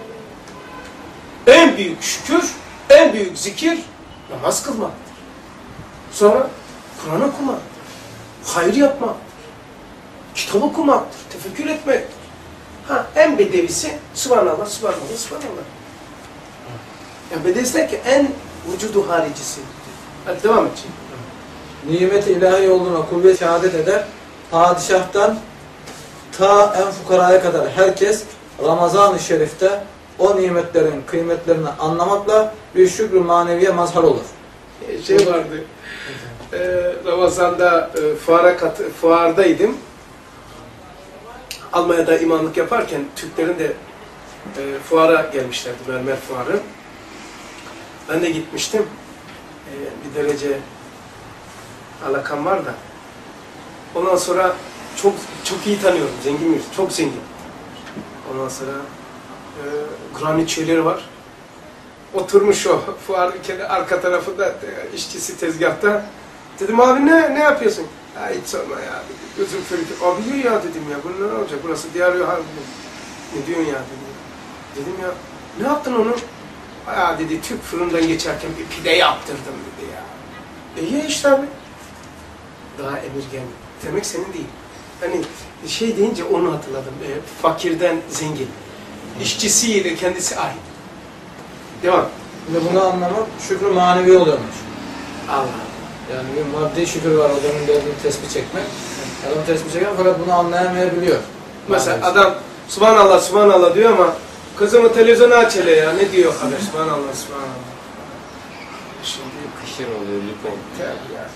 En büyük şükür, en büyük zikir namaz kılmaktır. Sonra Kur'an okumaktır. Hayır yapmaktır. Kitap okumaktır. Tefekkür etmektir. Ha, en bedevisi Subhanallah, Subhanallah, Subhanallah. Yani bedevisi ki en vücudu haricisi. Hadi devam edeceğim. Nimet-i ilahi olduğuna kuvvet şehadet eder. Padişahtan ta en fukaraya kadar herkes Ramazan-ı Şerif'te o nimetlerin kıymetlerini anlamakla bir şükrü maneviye mazhar olur. Şey vardı, e, Ramazan'da e, fuara katı, fuardaydım. Almanya'da imamlık yaparken Türklerin de e, fuara gelmişlerdi, mermer fuarı. Ben de gitmiştim. E, bir derece alakam var da. Ondan sonra çok çok iyi tanıyorum, zengin miyiz? Çok zengin. Ondan sonra e, granit şeyleri var. Oturmuş o fuar ülkede arka tarafında e, işçisi tezgahta. Dedim abi ne ne yapıyorsun? Ya hiç sorma ya. Gözüm fırladı. Abi diyor ya dedim ya. Bu ne olacak? Burası Diyarbakır. Ne diyorsun ya dedim. Dedim ya Ne yaptın onu? Ya dedi, Türk fırından geçerken bir pide yaptırdım dedi ya. E ye işte abi. Daha emir gelmedi. Demek senin değil. Hani şey deyince onu hatırladım. E, fakirden zengin. İşçisiyle kendisi ait. Devam. Ve bunu anlamak şükrü manevi oluyormuş. Allah. Yani bir maddi şükür var, adamın derdini tespih çekmek. Adam tespih çeker fakat bunu anlayamayabiliyor. Mesela Maalesef. adam Subhanallah, Subhanallah diyor ama kızımı televizyonu aç hele ya. Ne diyor haber? Subhanallah, Subhanallah. Şimdi Kışır oluyor, lip oluyor. tabii ya.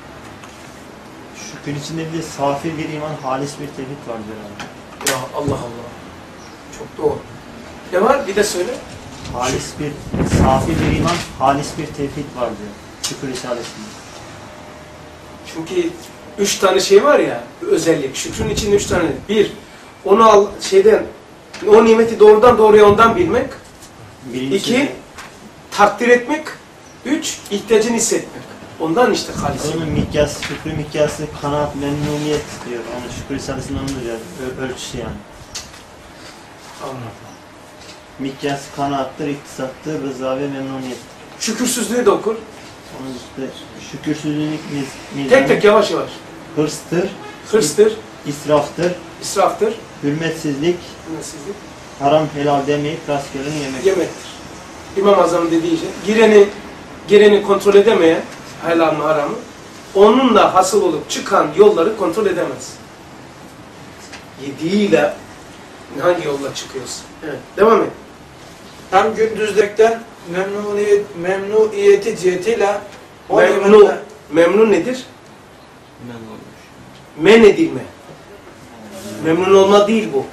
Şükrün içinde bir de safi bir iman, halis bir tevhid vardır abi. Ya Allah Allah. Çok doğru. Ne var? Bir de söyle. Halis bir, safi bir iman, halis bir tevhid var diyor. Şükür Risalesi'nde. Çünkü üç tane şey var ya, özellik. Şükrün içinde üç tane. Bir, onu al şeyden, o nimeti doğrudan doğruya ondan bilmek. Birincisi, İki, takdir etmek. Üç, ihtiyacını hissetmek. Ondan işte halis. onun mikyası, şükrü mikyası, kanaat, memnuniyet diyor. Onun Şükür Risalesi'nde onu diyor. Ö- ölçüsü yani. Anladım. Mikyası kanaattır, iktisattır, rıza ve memnuniyet. Şükürsüzlüğü de okur. Onun işte şükürsüzlük miz, mizanı, Tek tek yavaş yavaş. hırstır, Hırstır, israftır, israftır, hürmetsizlik, hürmetsizlik, haram helal demeyip rastgele yemek. yemektir. İmam Azam'ın dediği şey, gireni, gireni kontrol edemeyen, helal mı haramı, onunla hasıl olup çıkan yolları kontrol edemez. Yediğiyle hangi yolla çıkıyorsun? Evet, devam et. Hem gündüzlükten memnuniyet, memnuniyeti cihetiyle o Memnun, nimetle- memnun nedir? Ben olmuş. Men edilme. Memnun olma değil bu.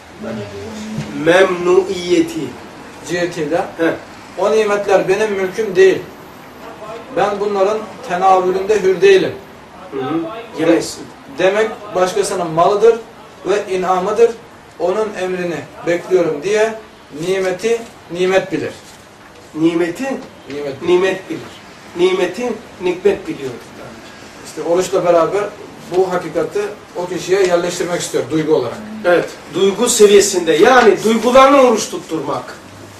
Memnuiyeti. cihetiyle He. o nimetler benim mülküm değil. Ben bunların tenavülünde hür değilim. Hı hı. Yemezsin. Demek başkasının malıdır ve inamıdır. Onun emrini bekliyorum diye nimeti nimet bilir. Nimeti Nimet bilir. nimet bilir. Nimeti nikmet biliyor. İşte oruçla beraber bu hakikati o kişiye yerleştirmek istiyor duygu olarak. Evet. Duygu seviyesinde. Yani duygularını oruç tutturmak.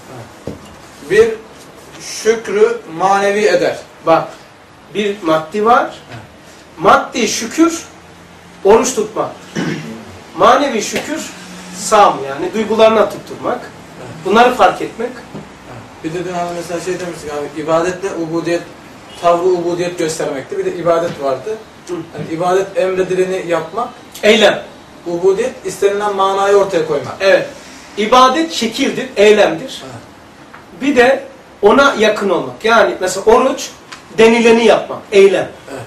Bir şükrü manevi eder. Bak. Bir maddi var. Maddi şükür oruç tutmaktır. Manevi şükür sam yani duygularına tutturmak. Bunları fark etmek. Bir de dün hani mesela şey demiştik abi, ibadetle ubudiyet, tavrı ubudiyet göstermekti. Bir de ibadet vardı. Yani ibadet emredileni yapmak, Eylem. ubudiyet istenilen manayı ortaya koymak. Evet. İbadet şekildir, eylemdir. Bir de ona yakın olmak. Yani mesela oruç denileni yapmak, eylem. Evet.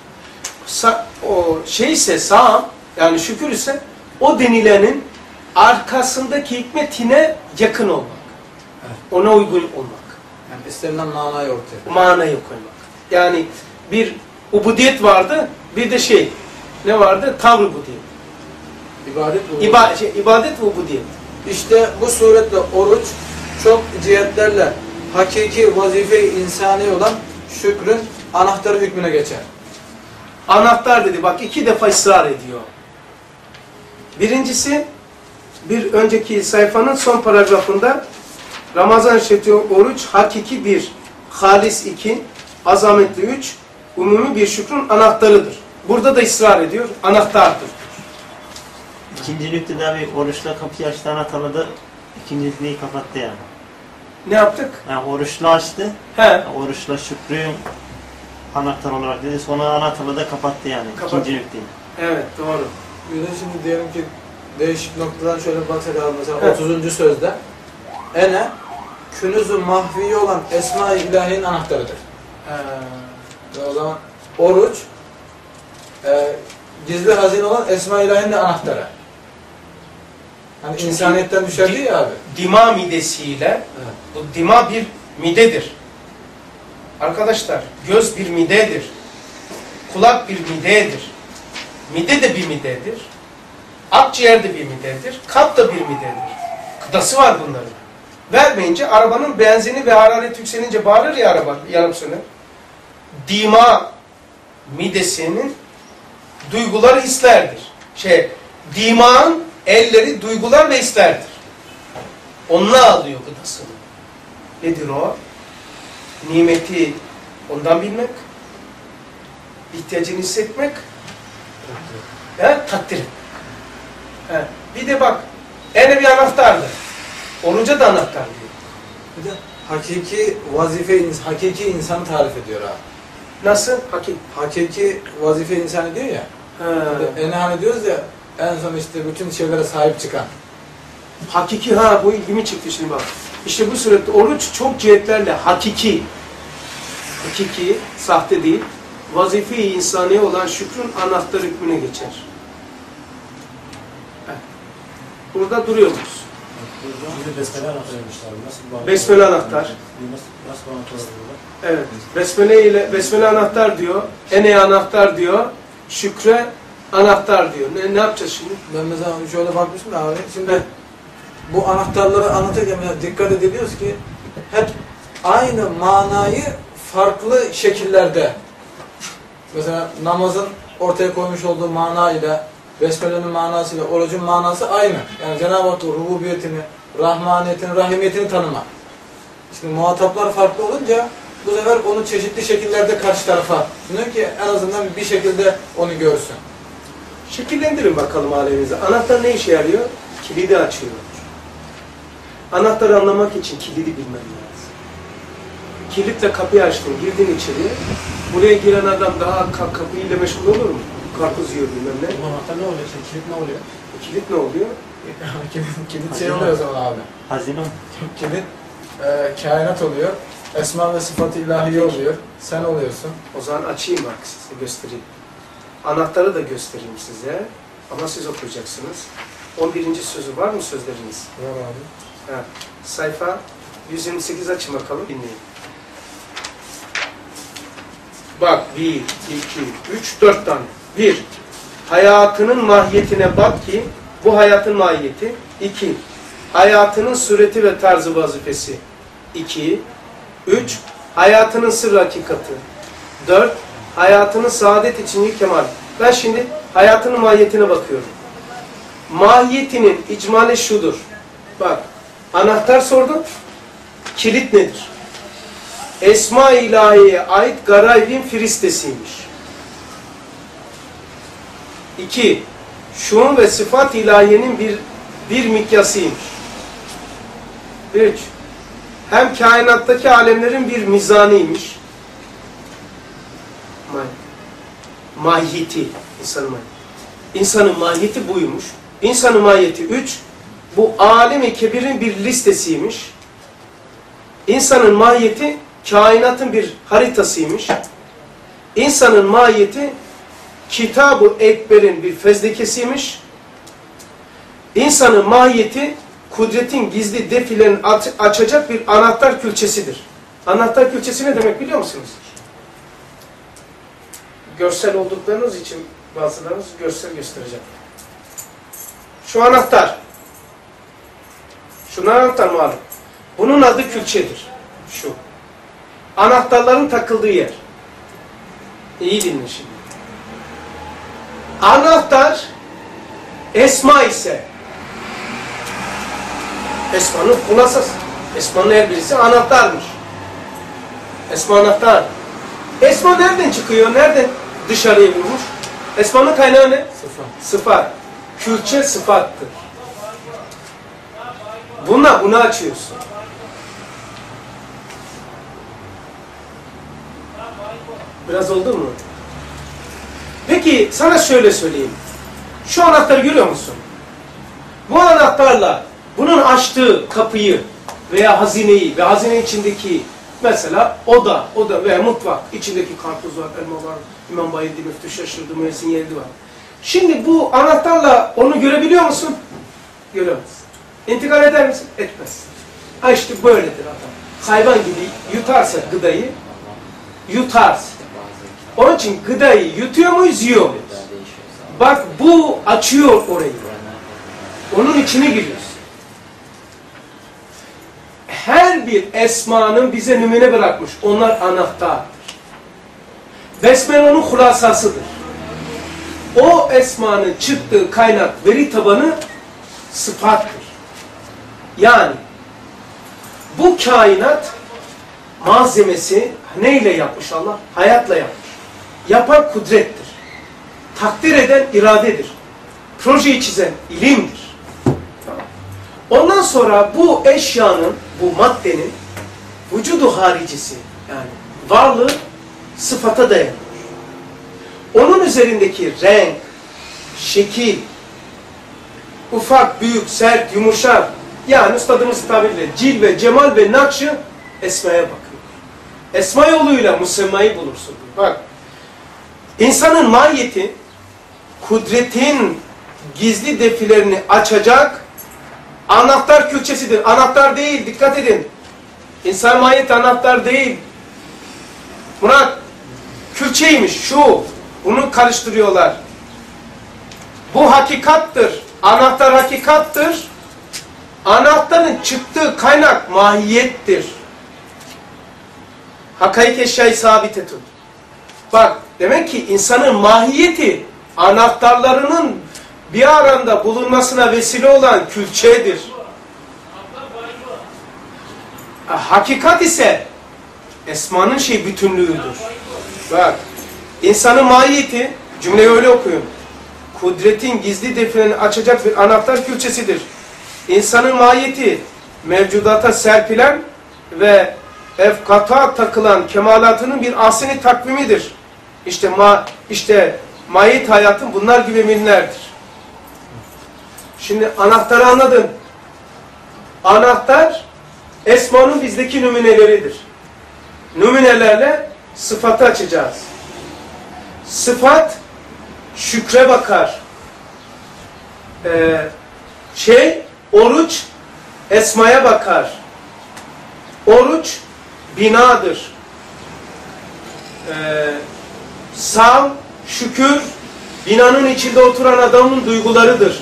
Sa o şeyse sağ yani şükür ise o denilenin arkasındaki hikmetine yakın olmak. Evet. Ona uygun olmak. Yani istenilen manayı ortaya koymak. Manayı koymak. Yani bir ubudiyet vardı, bir de şey ne vardı? Tavr ubudiyet. İbadet ubudiyet. İba şey, ibadet ve ubudiyet. İşte bu suretle oruç çok cihetlerle hakiki vazife-i insani olan şükrün anahtarı hükmüne geçer. Anahtar dedi. Bak iki defa ısrar ediyor. Birincisi bir önceki sayfanın son paragrafında Ramazan şerifte oruç hakiki bir, halis iki, azametli üç, umumi bir şükrün anahtarıdır. Burada da ısrar ediyor. Anahtardır. İkinci nüktede bir oruçla kapıyı açtı, anahtarladı. İkinci nükteyi kapattı yani. Ne yaptık? Yani oruçla açtı, He. yani oruçla şükrün anahtar olarak dedi. Sonra anahtarla da kapattı yani. Kapattı. İkinci nükteyi. Evet doğru. Bir de şimdi diyelim ki değişik noktadan şöyle baksak abi mesela Evet. otuzuncu sözde ene künüz-ü mahvi olan Esma-i İlahi'nin anahtarıdır. Ee, Ve o zaman oruç e, gizli hazine olan Esma-i İlahi'nin de anahtarı. Hani Çünkü insaniyetten düşerdi di- ya abi. Dima midesiyle Evet. bu dima bir midedir. Arkadaşlar göz bir midedir. Kulak bir midedir. Mide de bir midedir. Akciğer de bir midedir. Kalp da bir midedir. Gıdası var bunların. Vermeyince arabanın benzini ve hararet yükselince bağırır ya araba yanıp söner. Dima midesinin duyguları hislerdir. Şey, dimağın elleri duygular ve hislerdir. Onunla alıyor gıdasını. Nedir o? Nimeti ondan bilmek, ihtiyacını hissetmek, he, takdir etmek. He. Bir de bak, en bir anahtardır. Olunca da anahtar diyor. Bir de hakiki vazife, hakiki insanı tarif ediyor abi. Nasıl? Hakik. Hakiki vazife insanı diyor ya. He. En hani diyoruz ya, en son işte bütün şeylere sahip çıkan. Hakiki, ha bu ilgimi çıktı şimdi bak. İşte bu surette oruç çok cihetlerle hakiki, hakiki, sahte değil, vazife-i insani olan şükrün anahtar hükmüne geçer. Evet. Burada duruyoruz. Bir de besmele anahtarıymışlar. Nasıl bu anahtar? Besmele anahtar. Nasıl, nasıl bu anahtar oluyor? Evet. Besmele ile besmele anahtar diyor, ene anahtar diyor, şükre anahtar diyor. Ne, ne yapacağız şimdi? Ben mesela şöyle bakmışım da abi, şimdi bu anahtarları anlatırken mesela dikkat ediliyoruz ki hep aynı manayı farklı şekillerde, mesela namazın ortaya koymuş olduğu mana ile besmelenin manasıyla orucun manası aynı. Yani Cenab-ı Hakk'ın rububiyetini, rahmaniyetini, rahimiyetini tanımak. Şimdi muhataplar farklı olunca bu sefer onu çeşitli şekillerde karşı tarafa sunuyor ki en azından bir şekilde onu görsün. Şekillendirin bakalım alemimizi. Anahtar ne işe yarıyor? Kilidi açıyor. Anahtarı anlamak için kilidi bilmen lazım. Kilitle kapıyı açtın, girdin içeri. Buraya giren adam daha kapıyla meşgul olur mu? Karpuz yiyor bilmem ne. Bu anahtar ne oluyor? Şimdi kilit ne oluyor? O kilit ne oluyor? kilit, kilit şey oluyor o zaman abi. Hazine. Kilit e, kainat oluyor. Esma ve sıfat-ı ilahiye oluyor. Sen oluyorsun. O zaman açayım bak size göstereyim. Anahtarı da göstereyim size. Ama siz okuyacaksınız. on birinci sözü var mı sözleriniz? Var abi. Ha. Sayfa yüz yirmi sekiz açın bakalım. Dinleyin. Bak bir, iki, üç, dört tane. Bir, hayatının mahiyetine bak ki bu hayatın mahiyeti. İki, hayatının sureti ve tarzı vazifesi. İki, üç, hayatının sır hakikati. Dört, hayatının saadet için kemal. Ben şimdi hayatının mahiyetine bakıyorum. Mahiyetinin icmali şudur. Bak, anahtar sordum. Kilit nedir? Esma-i ilahiye ait garaybin firistesiymiş. İki, şuun ve sıfat ilahiyenin bir, bir mikyasıymış. Üç, hem kainattaki alemlerin bir mizanıymış. Mahiyeti, insanın mahiyeti. İnsanın mahiyeti buymuş. İnsanın mahiyeti üç, bu alem-i kebirin bir listesiymiş. İnsanın mahiyeti kainatın bir haritasıymış. İnsanın mahiyeti Kitab-ı Ekber'in bir fezlekesiymiş. İnsanın mahiyeti kudretin gizli defilerini açacak bir anahtar külçesidir. Anahtar külçesi ne demek biliyor musunuz? Görsel olduklarınız için bazılarınız görsel göstereceğim. Şu anahtar. Şunun anahtar malum. Bunun adı külçedir. Şu. Anahtarların takıldığı yer. İyi dinle şimdi. Anahtar esma ise esmanın kulasası. Esmanın her birisi anahtarmış. Esma anahtar. Esma nereden çıkıyor? Nereden dışarıya vurmuş? Esmanın kaynağı ne? Sıfat. Sıfat. Külçe sıfattır. Buna, bunu açıyorsun. Biraz oldu mu? Peki sana şöyle söyleyeyim. Şu anahtarı görüyor musun? Bu anahtarla bunun açtığı kapıyı veya hazineyi ve hazine içindeki mesela oda, oda veya mutfak içindeki karpuz var, elma var, İmam Bayezid müftü şaşırdı, müezzin yedi var. Şimdi bu anahtarla onu görebiliyor musun? Göremezsin. İntikal eder misin? Etmez. Ha işte böyledir adam. Hayvan gibi yutarsa gıdayı yutarsın. Onun için gıdayı yutuyor muyuz? Yiyor muyuz? Bak bu açıyor orayı. Onun içine giriyorsun. Her bir esmanın bize numune bırakmış. Onlar anahtardır. Besmele onun hulasasıdır. O esmanın çıktığı kaynak, veri tabanı sıfattır. Yani Bu kainat malzemesi neyle yapmış Allah? Hayatla yapmış. Yapan kudrettir. Takdir eden iradedir. Projeyi çizen ilimdir. Tamam. Ondan sonra bu eşyanın, bu maddenin vücudu haricisi, yani varlığı sıfata dayanıyor. Onun üzerindeki renk, şekil, ufak, büyük, sert, yumuşak, yani üstadımız tabirle cilve, cemal ve nakşı esmaya bakıyor. Esma yoluyla musemmayı bulursun. Bak, insanın mahiyeti kudretin gizli defilerini açacak anahtar külçesidir. Anahtar değil, dikkat edin. İnsan mahiyeti anahtar değil. Murat, külçeymiş şu. Bunu karıştırıyorlar. Bu hakikattır. Anahtar hakikattır. Anahtarın çıktığı kaynak mahiyettir. Hakaik eşyayı sabitetun. Bak, demek ki insanın mahiyeti anahtarlarının bir aranda bulunmasına vesile olan külçedir. Hakikat ise esmanın şey bütünlüğüdür. Bak, insanın mahiyeti, cümleyi öyle okuyun. Kudretin gizli definini açacak bir anahtar külçesidir. İnsanın mahiyeti mevcudata serpilen ve efkata takılan kemalatının bir asini takvimidir. İşte ma işte mahiyet hayatın bunlar gibi minlerdir. Şimdi anahtarı anladın. Anahtar esmanın bizdeki nümuneleridir. Nümunelerle sıfatı açacağız. Sıfat şükre bakar. Ee, şey, oruç esmaya bakar. Oruç binadır. Ee, sav, şükür binanın içinde oturan adamın duygularıdır.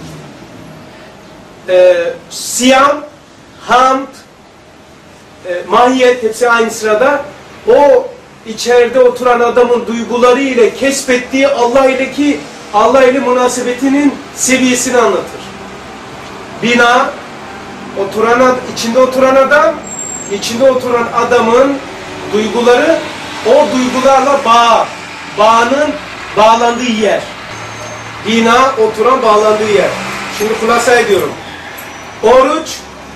Ee, siyam, hamd, e, mahiyet hepsi aynı sırada o içeride oturan adamın duyguları ile kesbettiği Allah ile ki Allah ile münasebetinin seviyesini anlatır. Bina, oturan, içinde oturan adam, içinde oturan adamın duyguları, o duygularla bağ, bağının bağlandığı yer. Bina, oturan, bağlandığı yer. Şimdi kulasa ediyorum. Oruç,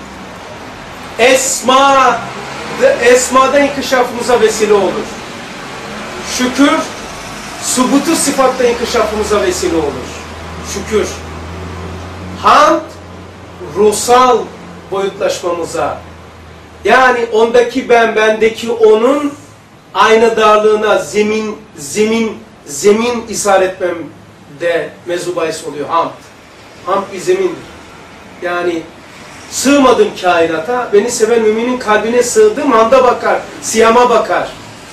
esma, esmada inkişafımıza vesile olur. Şükür, subutu sıfatta inkişafımıza vesile olur. Şükür. Hamd, ruhsal boyutlaşmamıza, yani ondaki ben, bendeki onun aynı darlığına zemin, zemin, zemin ishar etmemde mevzu bahis oluyor. Hamd. Hamd bir zemindir. Yani sığmadım kainata, beni seven müminin kalbine sığdım, hamda bakar, siyama bakar.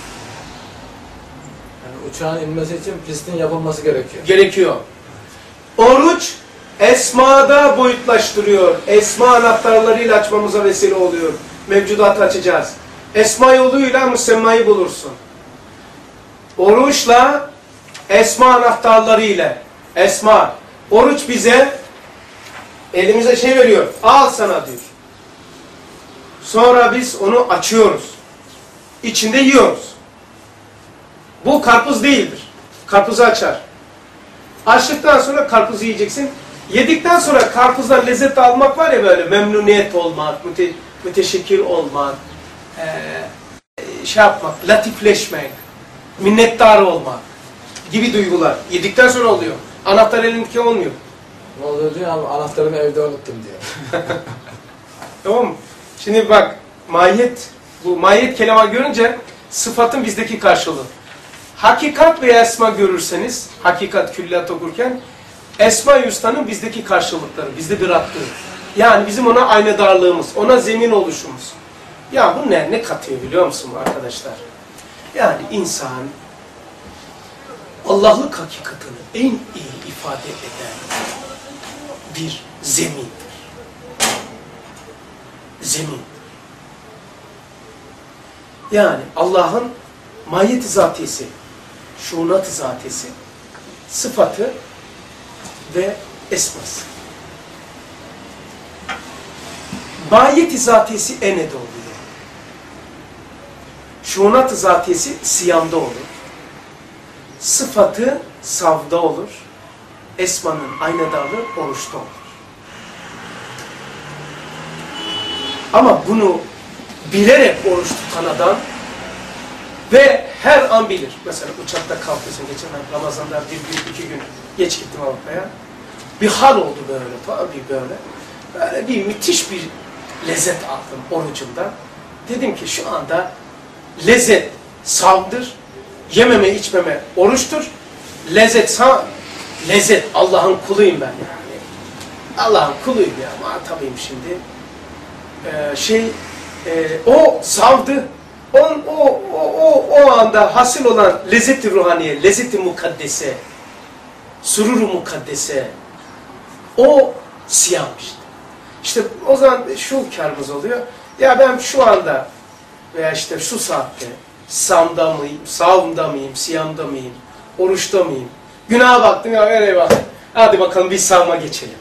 Yani uçağın inmesi için pistin yapılması gerekiyor. Gerekiyor. Oruç, esmada boyutlaştırıyor. Esma anahtarlarıyla açmamıza vesile oluyor. Mevcudatı açacağız. Esma yoluyla müsemmayı bulursun. Oruçla, esma anahtarlarıyla. Esma. Oruç bize elimize şey veriyor. Al sana diyor. Sonra biz onu açıyoruz. İçinde yiyoruz. Bu karpuz değildir. Karpuzu açar. Açtıktan sonra karpuzu yiyeceksin. Yedikten sonra karpuzdan lezzet almak var ya, böyle memnuniyet olmak, müte, müteşekkir olmak, ee, şey yapmak, latifleşmek, minnettar olmak gibi duygular. Yedikten sonra oluyor. Anahtar elindeki olmuyor. Ne oluyor diyor ama anahtarımı evde unuttum diyor. Tamam mı? Şimdi bak, mahiyet, bu mahiyet kelime görünce sıfatın bizdeki karşılığı. Hakikat veya esma görürseniz, hakikat külliyat okurken, esma-i hüsna'nın bizdeki karşılıkları, bizde bir attığı. Yani bizim ona aynadarlığımız, ona zemin oluşumuz. Ya bu ne, ne katıyor biliyor musun arkadaşlar? Yani insan Allah'lık hakikatini en iyi ifade eden bir zemindir. Zemin. Yani Allah'ın mahiyet-i zatiyesi, şuunat-ı zatiyesi, sıfatı ve esması. Mahiyeti zatiyesi enede oluyor. Şuunat-ı zatiyesi siyamda olur. Sıfatı savda olur. Esmanın aynedarlığı oruçta olur. Ama bunu bilerek oruç tutan adam ve her an bilir. Mesela uçakta kalkıyorsun. Geçen ben Ramazan'da bir gün, iki gün geç gittim Avrupa'ya. Bir hal oldu böyle, tabii böyle. Böyle bir müthiş bir lezzet aldım orucumda. Dedim ki şu anda lezzet savdır, yememe içmeme oruçtur. Lezzet sağ, lezzet Allah'ın kuluyum ben yani. Allah'ın kuluyum ya, muhatabıyım şimdi. Ee, şey, e, o savdı. O, o, o, o anda hasıl olan lezzet-i ruhaniye, lezzet-i mukaddese, surur-u mukaddese, o siyam işte. İşte o zaman şu kârımız oluyor. Ya ben şu anda veya işte şu saatte samda mıyım, savmda mıyım, siyamda mıyım, oruçta mıyım? Günaha baktım ya nereye bak. Hadi bakalım bir savma geçelim.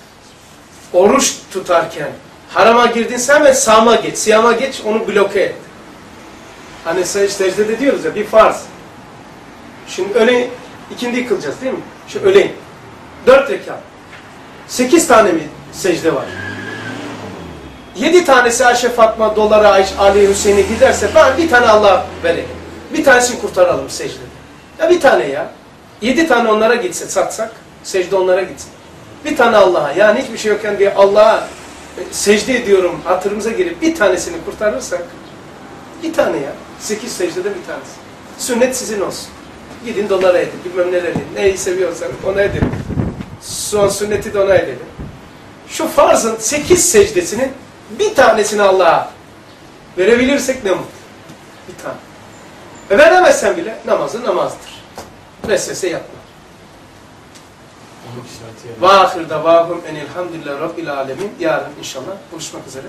Oruç tutarken harama girdinse hemen savma geç, siyama geç, onu bloke et. Hani secdede diyoruz ya bir farz. Şimdi öğleyin, ikindi kılacağız değil mi? Şu öğleyin. Dört rekat. Sekiz tane mi secde var? Yedi tanesi Ayşe Fatma, Dolara, Ayşe, Ali, Hüseyin'e giderse ben bir tane Allah verelim. Bir tanesini kurtaralım secdede. Ya bir tane ya. Yedi tane onlara gitse satsak, secde onlara gitsin. Bir tane Allah'a, yani hiçbir şey yokken diye Allah'a secde ediyorum hatırımıza girip bir tanesini kurtarırsak, bir tane ya. Sekiz secdede bir tanesi. Sünnet sizin olsun. Gidin dolara edin, bilmem neler edin. Neyi seviyorsanız ona edin. Son sünneti de ona edelim. Şu farzın sekiz secdesinin bir tanesini Allah'a verebilirsek ne mutlu. Bir tane. E veremezsen bile namazı namazdır. Vesvese yapma. Ve ahir davahum enelhamdülillah rabbil alemin. Yarın inşallah buluşmak üzere.